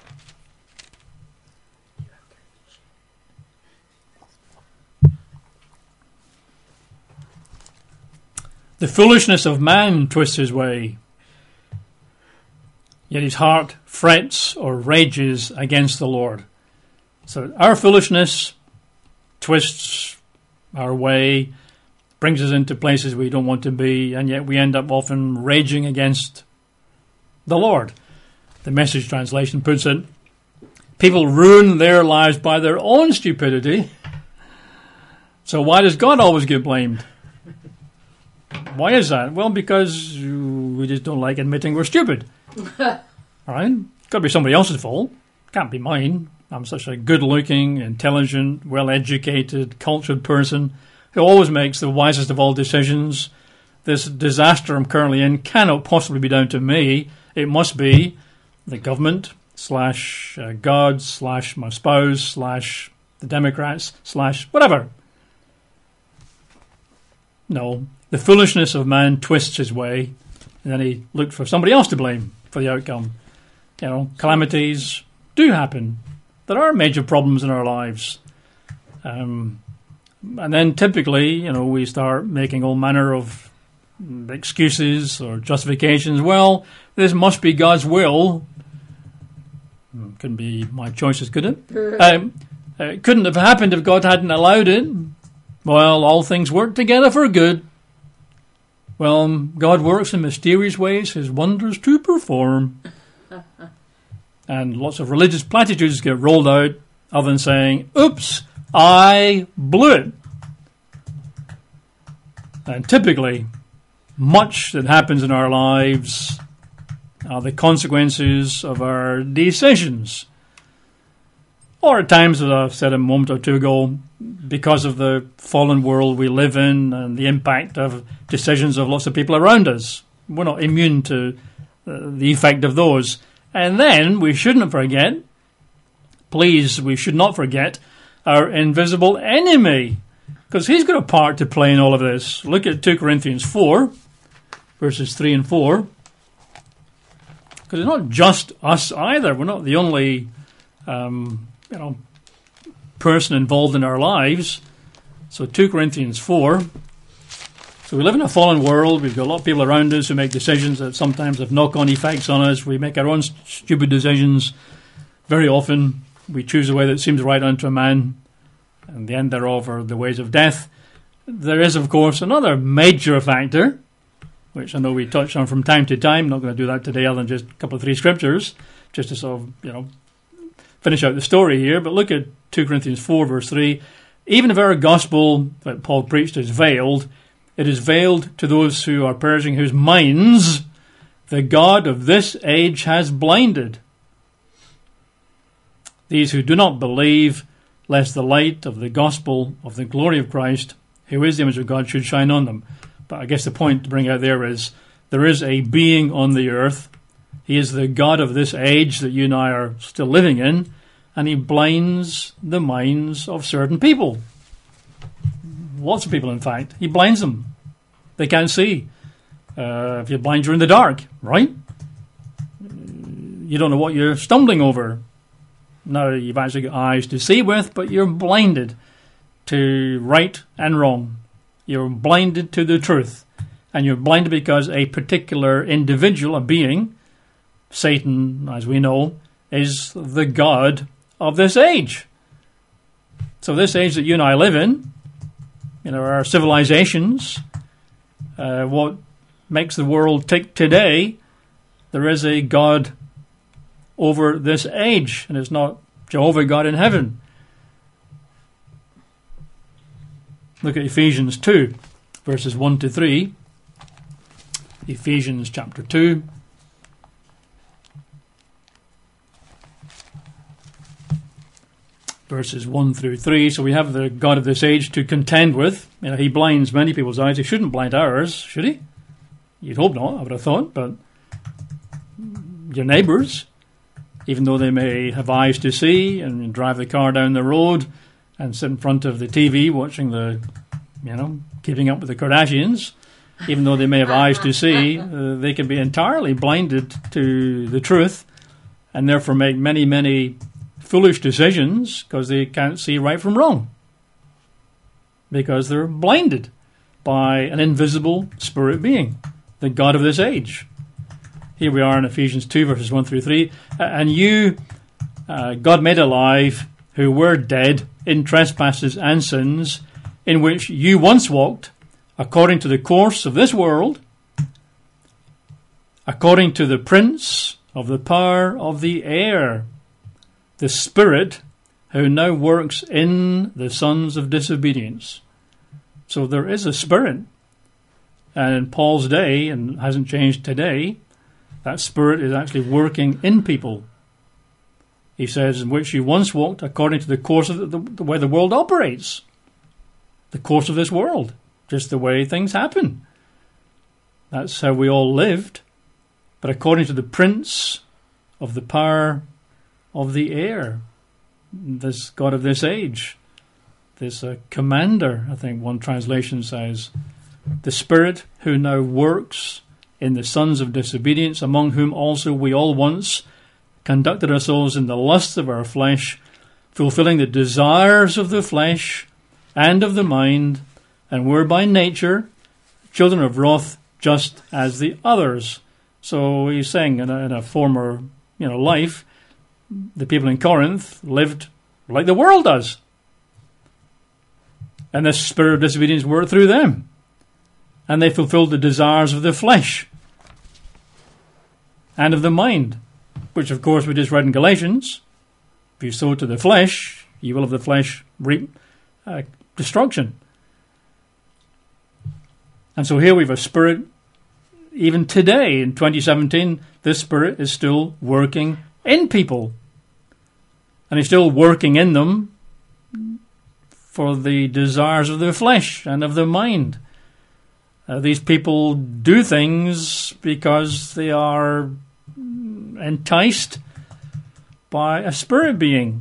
The foolishness of man twists his way, yet his heart frets or rages against the Lord. So our foolishness twists our way, brings us into places we don't want to be, and yet we end up often raging against the Lord. The Message translation puts it, People ruin their lives by their own stupidity. So why does God always get blamed? Why is that? Well, because we just don't like admitting we're stupid. All right? It's got to be somebody else's fault. Can't be mine. I'm such a good-looking, intelligent, well-educated, cultured person who always makes the wisest of all decisions. This disaster I'm currently in cannot possibly be down to me. It must be the government, slash uh, God, slash my spouse, slash the Democrats, slash whatever. No. The foolishness of man twists his way, and then he looked for somebody else to blame for the outcome. You know, calamities do happen. There are major problems in our lives. Um, and then typically, you know, we start making all manner of excuses or justifications. Well, this must be God's will. Couldn't be my choices, could it? Um, it couldn't have happened if God hadn't allowed it. Well, all things work together for good. Well, God works in mysterious ways, his wonders to perform. And lots of religious platitudes get rolled out other than saying, oops, I blew it. And typically, much that happens in our lives are the consequences of our decisions. Or at times, as I've said a moment or two ago, because of the fallen world we live in and the impact of decisions of lots of people around us. We're not immune to uh, the effect of those. And then we shouldn't forget, please, we should not forget our invisible enemy, because he's got a part to play in all of this. Look at two Corinthians four, verses three and four. Because it's not just us either. We're not the only um, you know, person involved in our lives. So two Corinthians four. So we live in a fallen world. We've got a lot of people around us who make decisions that sometimes have knock-on effects on us. We make our own st- stupid decisions. Very often we choose the way that seems right unto a man, and the end thereof are the ways of death. There is, of course, another major factor, which I know we touch on from time to time. I'm not going to do that today other than just a couple of three scriptures, just to sort of, you know, finish out the story here. But look at two Corinthians four, verse three. Even if our gospel that Paul preached is veiled, it is veiled to those who are perishing, whose minds the God of this age has blinded. These who do not believe, lest the light of the gospel of the glory of Christ, who is the image of God, should shine on them. But I guess the point to bring out there is there is a being on the earth. He is the God of this age that you and I are still living in, and he blinds the minds of certain people. Lots of people, in fact. He blinds them. They can't see. Uh, if you're blind, you're in the dark, right? You don't know what you're stumbling over. Now you've actually got eyes to see with, but you're blinded to right and wrong. You're blinded to the truth. And you're blinded because a particular individual, a being, Satan, as we know, is the God of this age. So this age that you and I live in, you know, our civilizations, uh, what makes the world tick today, there is a God over this age, and it's not Jehovah God in heaven. Look at Ephesians two, verses one to three. Ephesians chapter two. Verses one through three. So we have the God of this age to contend with. You know, he blinds many people's eyes. He shouldn't blind ours, should he? You'd hope not, I would have thought. But your neighbours, even though they may have eyes to see and drive the car down the road and sit in front of the T V watching the, you know, Keeping Up with the Kardashians, even though they may have eyes to see, uh, they can be entirely blinded to the truth and therefore make many, many foolish decisions because they can't see right from wrong, because they're blinded by an invisible spirit being, the God of this age. Here we are in Ephesians two, verses one through three. And you, uh, God made alive, who were dead in trespasses and sins, in which you once walked, according to the course of this world, according to the prince of the power of the air, the Spirit who now works in the sons of disobedience. So there is a Spirit. And in Paul's day, and hasn't changed today, that Spirit is actually working in people. He says, in which you once walked according to the course of the, the way the world operates. The course of this world. Just the way things happen. That's how we all lived. But according to the prince of the power of the air, this God of this age, this uh, commander, I think one translation says, the Spirit who now works in the sons of disobedience, among whom also we all once conducted ourselves in the lusts of our flesh, fulfilling the desires of the flesh and of the mind, and were by nature children of wrath, just as the others. So he's saying in a, in a former, you know, life, the people in Corinth lived like the world does. And the spirit of disobedience worked through them. And they fulfilled the desires of the flesh and of the mind, which of course we just read in Galatians. If you sow to the flesh, you will of the flesh reap uh, destruction. And so here we have a spirit. Even today, in twenty seventeen, this Spirit is still working in people. And He's still working in them for the desires of their flesh and of their mind. Uh, these people do things because they are enticed by a spirit being.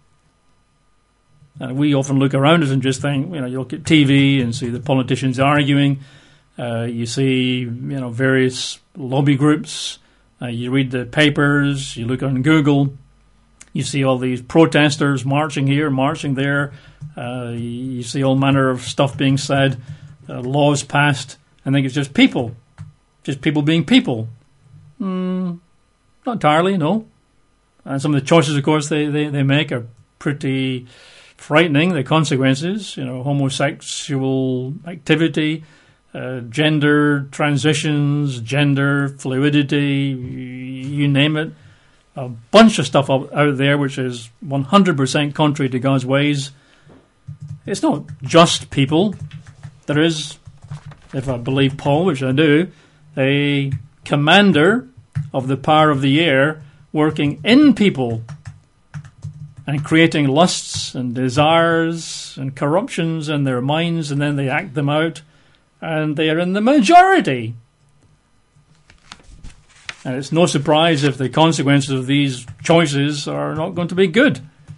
And we often look around us and just think, you know, you look at T V and see the politicians arguing. Uh, you see, you know, various lobby groups. Uh, you read the papers. You look on Google. You see all these protesters marching here, marching there. Uh, you see all manner of stuff being said, uh, laws passed. I think it's just people, just people being people. Mm, not entirely, no. And some of the choices, of course, they, they, they make are pretty frightening. The consequences, you know, homosexual activity, Uh, gender transitions, gender fluidity, you name it. A bunch of stuff out there which is one hundred percent contrary to God's ways. It's not just people. There is, if I believe Paul, which I do, a commander of the power of the air working in people and creating lusts and desires and corruptions in their minds, and then they act them out. And they are in the majority. And it's no surprise if the consequences of these choices are not going to be good.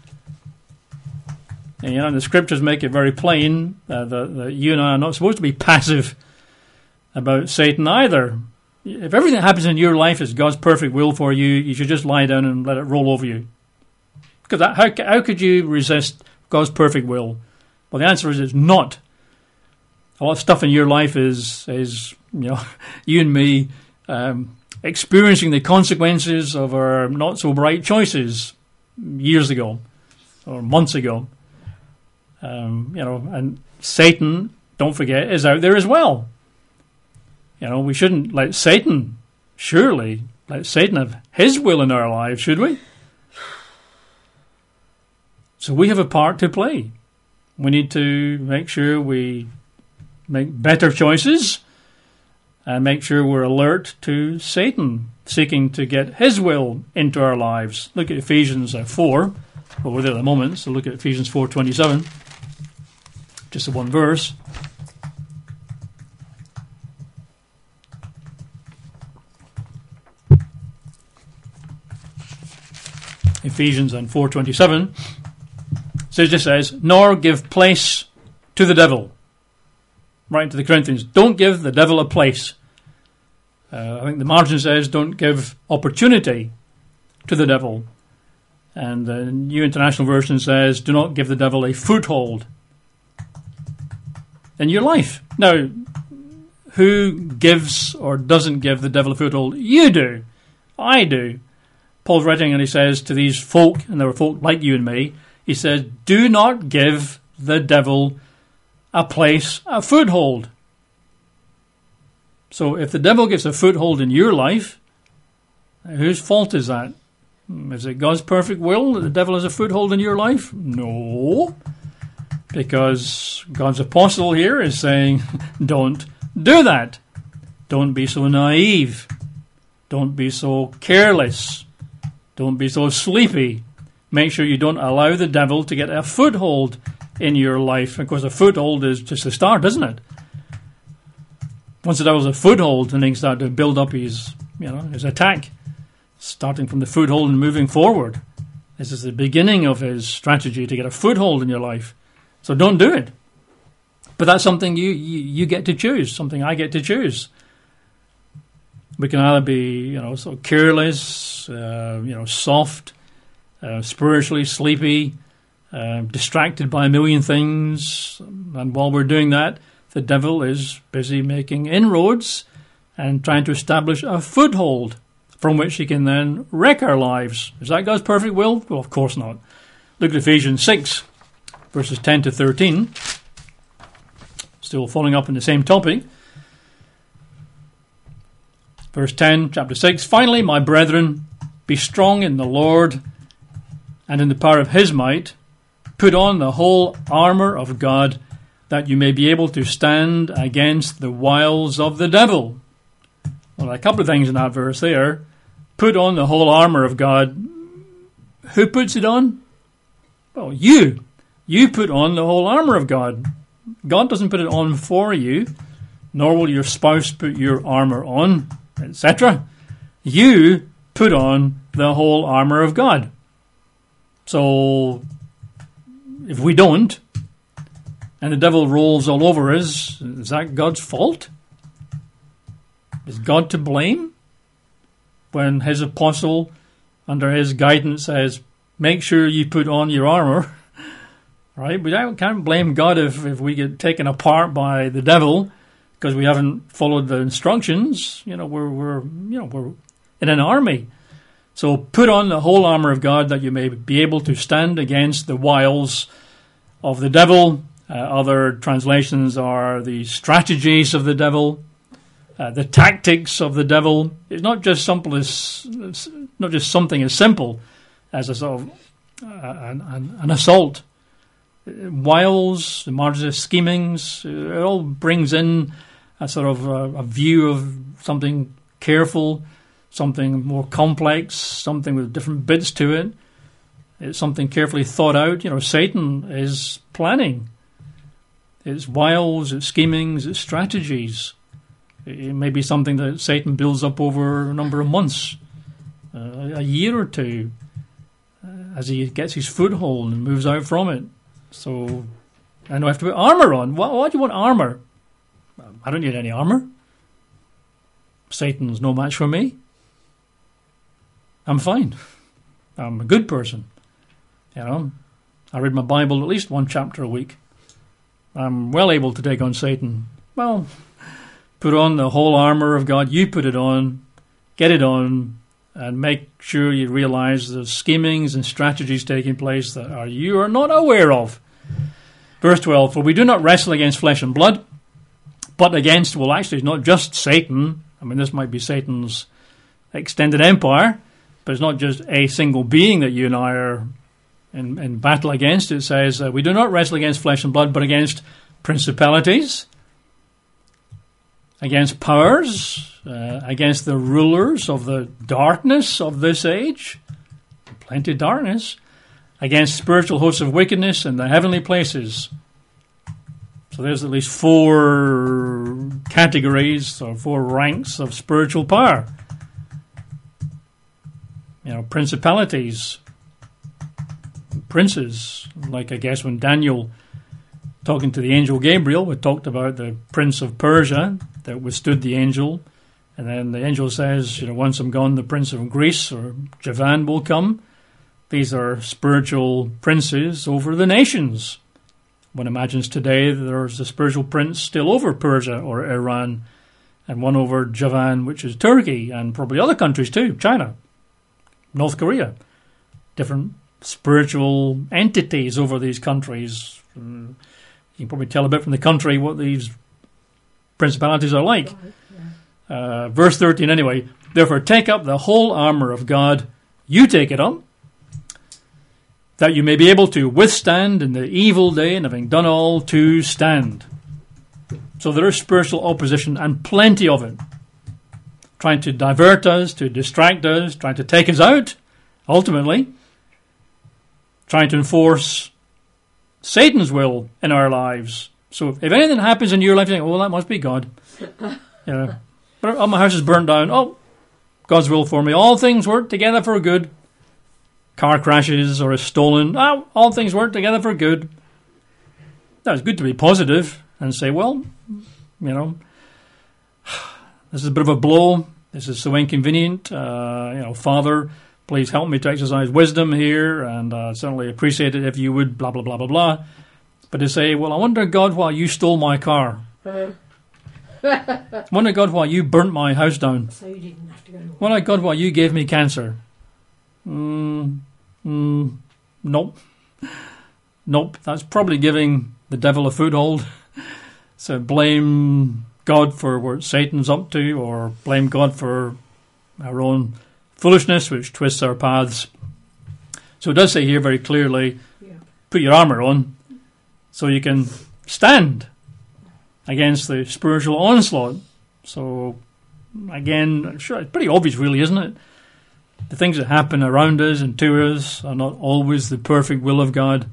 And, you know, the scriptures make it very plain uh, that, that you and I are not supposed to be passive about Satan either. If everything that happens in your life is God's perfect will for you, you should just lie down and let it roll over you. Because that, how, how could you resist God's perfect will? Well, the answer is it's not. A lot of stuff in your life is, is you know, you and me um, experiencing the consequences of our not so bright choices years ago or months ago. Um, you know, and Satan, don't forget, is out there as well. You know, we shouldn't let Satan, surely, let Satan have his will in our lives, should we? So we have a part to play. We need to make sure we make better choices and make sure we're alert to Satan seeking to get his will into our lives. Look at Ephesians four. Well, we're there at the moment, so look at Ephesians four twenty-seven. Just the one verse. Ephesians and four twenty-seven. So it just says, nor give place to the devil. Right to the Corinthians, don't give the devil a place. Uh, I think the margin says, don't give opportunity to the devil. And the New International Version says, do not give the devil a foothold in your life. Now, who gives or doesn't give the devil a foothold? You do. I do. Paul's writing and he says to these folk, and there were folk like you and me, he says, do not give the devil a place, a foothold. So if the devil gets a foothold in your life, whose fault is that? Is it God's perfect will that the devil has a foothold in your life? No. Because God's apostle here is saying, don't do that. Don't be so naive. Don't be so careless. Don't be so sleepy. Make sure you don't allow the devil to get a foothold in your life. Of course, a foothold is just a start, isn't it? Once the devil's a foothold, then he can start to build up his, you know, his attack. Starting from the foothold and moving forward. This is the beginning of his strategy to get a foothold in your life. So don't do it. But that's something you, you, you get to choose, something I get to choose. We can either be, you know, sort of careless, uh, you know, soft, uh, spiritually sleepy, uh, distracted by a million things. And while we're doing that, the devil is busy making inroads and trying to establish a foothold from which he can then wreck our lives. Is that God's perfect will? Well, of course not. Look at Ephesians six, verses ten to thirteen. Still following up on the same topic. Verse ten, chapter six. Finally, my brethren, be strong in the Lord and in the power of his might. Put on the whole armour of God, that you may be able to stand against the wiles of the devil. Well, a couple of things in that verse there. Put on the whole armour of God. Who puts it on? Well, you. You put on the whole armour of God. God doesn't put it on for you, nor will your spouse put your armour on, et cetera. You put on the whole armour of God. So, if we don't, and the devil rolls all over us, is that God's fault? Is God to blame? When his apostle, under his guidance, says, make sure you put on your armour, right? We can't blame God if, if we get taken apart by the devil because we haven't followed the instructions. You know, we're, we're, you know, we're in an army. So put on the whole armour of God that you may be able to stand against the wiles of the devil. Uh, other translations are the strategies of the devil. Uh, the tactics of the devil. It's not just simple as, not just something as simple as a sort of uh, an, an, an assault. Wiles, the margins, schemings, it all brings in a sort of a, a view of something careful, something more complex, something with different bits to it. It's something carefully thought out. You know, Satan is planning. It's wiles, it's schemings, it's strategies. It may be something that Satan builds up over a number of months, uh, a year or two, uh, as he gets his foothold and moves out from it. So, I know I have to put armour on. Why, why do you want armour? I don't need any armour. Satan's no match for me. I'm fine. I'm a good person. You know, I read my Bible at least one chapter a week. I'm well able to take on Satan. Well, put on the whole armour of God. You put it on, get it on, and make sure you realise the schemings and strategies taking place that are you are not aware of. Verse twelve, for we do not wrestle against flesh and blood, but against, well, actually, it's not just Satan. I mean, this might be Satan's extended empire, but it's not just a single being that you and I are in, in battle against. It says, uh, we do not wrestle against flesh and blood, but against principalities, against powers, uh, against the rulers of the darkness of this age, plenty of darkness, against spiritual hosts of wickedness in the heavenly places. So there's at least four categories or four ranks of spiritual power. You know, principalities, princes, like I guess when Daniel, talking to the angel Gabriel, we talked about the prince of Persia that withstood the angel. And then the angel says, you know, once I'm gone, the prince of Greece or Javan will come. These are spiritual princes over the nations. One imagines today there's a spiritual prince still over Persia or Iran, and one over Javan, which is Turkey, and probably other countries too, China, North Korea. Different spiritual entities over these countries. You can probably tell a bit from the country what these principalities are like. Uh, verse thirteen anyway, therefore take up the whole armour of God, you take it up, that you may be able to withstand in the evil day, and having done all, to stand. So there is spiritual opposition, and plenty of it, trying to divert us, to distract us, trying to take us out, ultimately, trying to enforce Satan's will in our lives. So if anything happens in your life, you think, oh, well, that must be God. Yeah. Oh, my house is burnt down. Oh, God's will for me. All things work together for good. Car crashes or is stolen. Oh, all things work together for good. Now, it's good to be positive and say, well, you know, this is a bit of a blow. This is so inconvenient. Uh, you know, Father, please help me to exercise wisdom here, and uh, certainly appreciate it if you would, blah, blah, blah, blah, blah. But to say, well, I wonder, God, why you stole my car. I wonder, God, why you burnt my house down. So you didn't have to go to work. Wonder, God, why you gave me cancer. Mm, mm, nope. Nope. That's probably giving the devil a foothold. So blame God for what Satan's up to, or blame God for our own foolishness, which twists our paths. So it does say here very clearly, Yeah. put your armour on so you can stand against the spiritual onslaught. So, again, sure, it's pretty obvious really, isn't it? The things that happen around us and to us are not always the perfect will of God.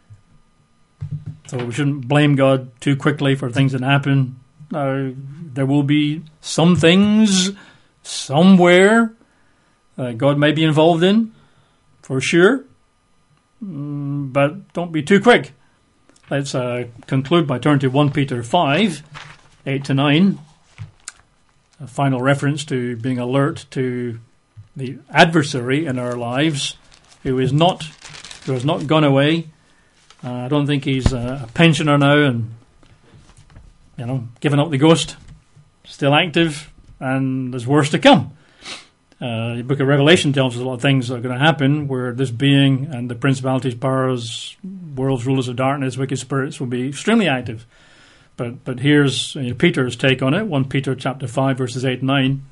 So we shouldn't blame God too quickly for things that happen. Now, there will be some things somewhere that God may be involved in, for sure. Mm, but don't be too quick. Let's uh, conclude by turning to First Peter five, eight to nine. A final reference to being alert to the adversary in our lives, who is not, who has not gone away. Uh, I don't think he's a pensioner now and, you know, given up the ghost. Still active, and there's worse to come. Uh, the book of Revelation tells us a lot of things that are going to happen, where this being and the principalities, powers, world's rulers of darkness, wicked spirits will be extremely active. But but here's you know, Peter's take on it. First Peter chapter five, verses eight and nine.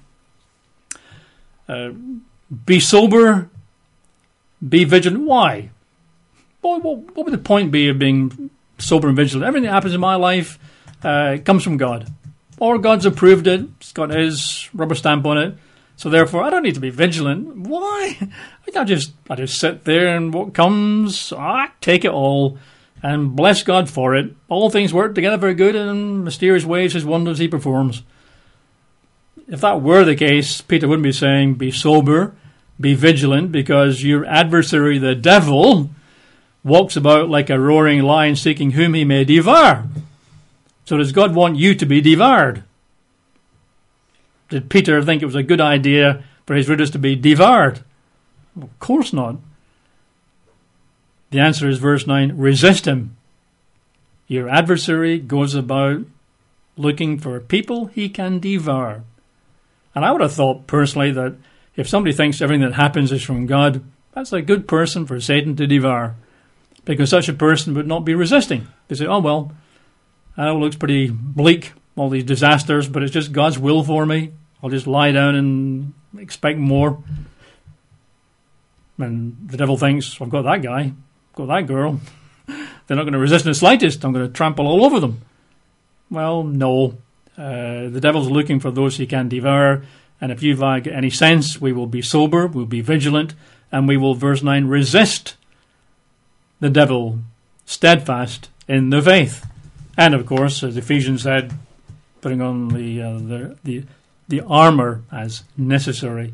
Uh, be sober, be vigilant. Why? What, what, what would the point be of being sober and vigilant? Everything that happens in my life uh, comes from God. Or God's approved it. It's got his rubber stamp on it. So therefore, I don't need to be vigilant. Why? I just I just sit there and what comes, I take it all and bless God for it. All things work together for good, and in mysterious ways his wonders he performs. If that were the case, Peter wouldn't be saying, be sober, be vigilant, because your adversary, the devil, walks about like a roaring lion seeking whom he may devour. So does God want you to be devoured? Did Peter think it was a good idea for his readers to be devoured? Of course not. The answer is verse nine, resist him. Your adversary goes about looking for people he can devour. And I would have thought personally that if somebody thinks everything that happens is from God, that's a good person for Satan to devour. Because such a person would not be resisting. They say, oh well, that looks pretty bleak, all these disasters, but it's just God's will for me. I'll just lie down and expect more. And the devil thinks, I've got that guy, I've got that girl. They're not going to resist in the slightest. I'm going to trample all over them. Well, no. Uh, the devil's looking for those he can devour. And if you've got any sense, we will be sober, we'll be vigilant, and we will, verse nine, resist the devil steadfast in the faith. And of course, as Ephesians said, putting on the uh, the, the the armour as necessary.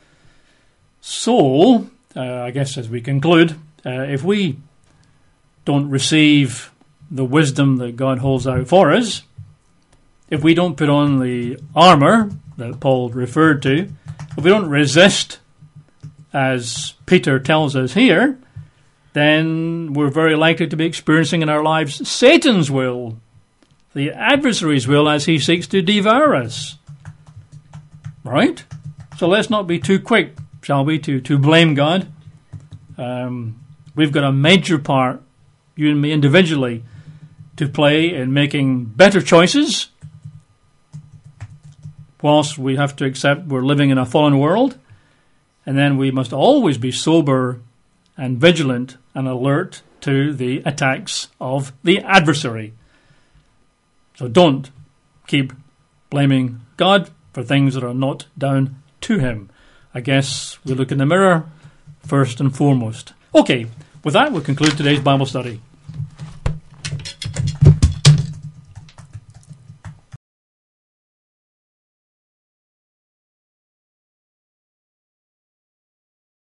So, uh, I guess as we conclude, uh, if we don't receive the wisdom that God holds out for us, if we don't put on the armour that Paul referred to, if we don't resist, as Peter tells us here, then we're very likely to be experiencing in our lives Satan's will, the adversary's will, as he seeks to devour us. Right? So let's not be too quick, shall we, to, to blame God. Um, we've got a major part, you and me individually, to play in making better choices, whilst we have to accept we're living in a fallen world. And then we must always be sober and vigilant and alert to the attacks of the adversary. So don't keep blaming God for things that are not down to him. I guess we look in the mirror first and foremost. Okay, with that we'll conclude today's Bible study.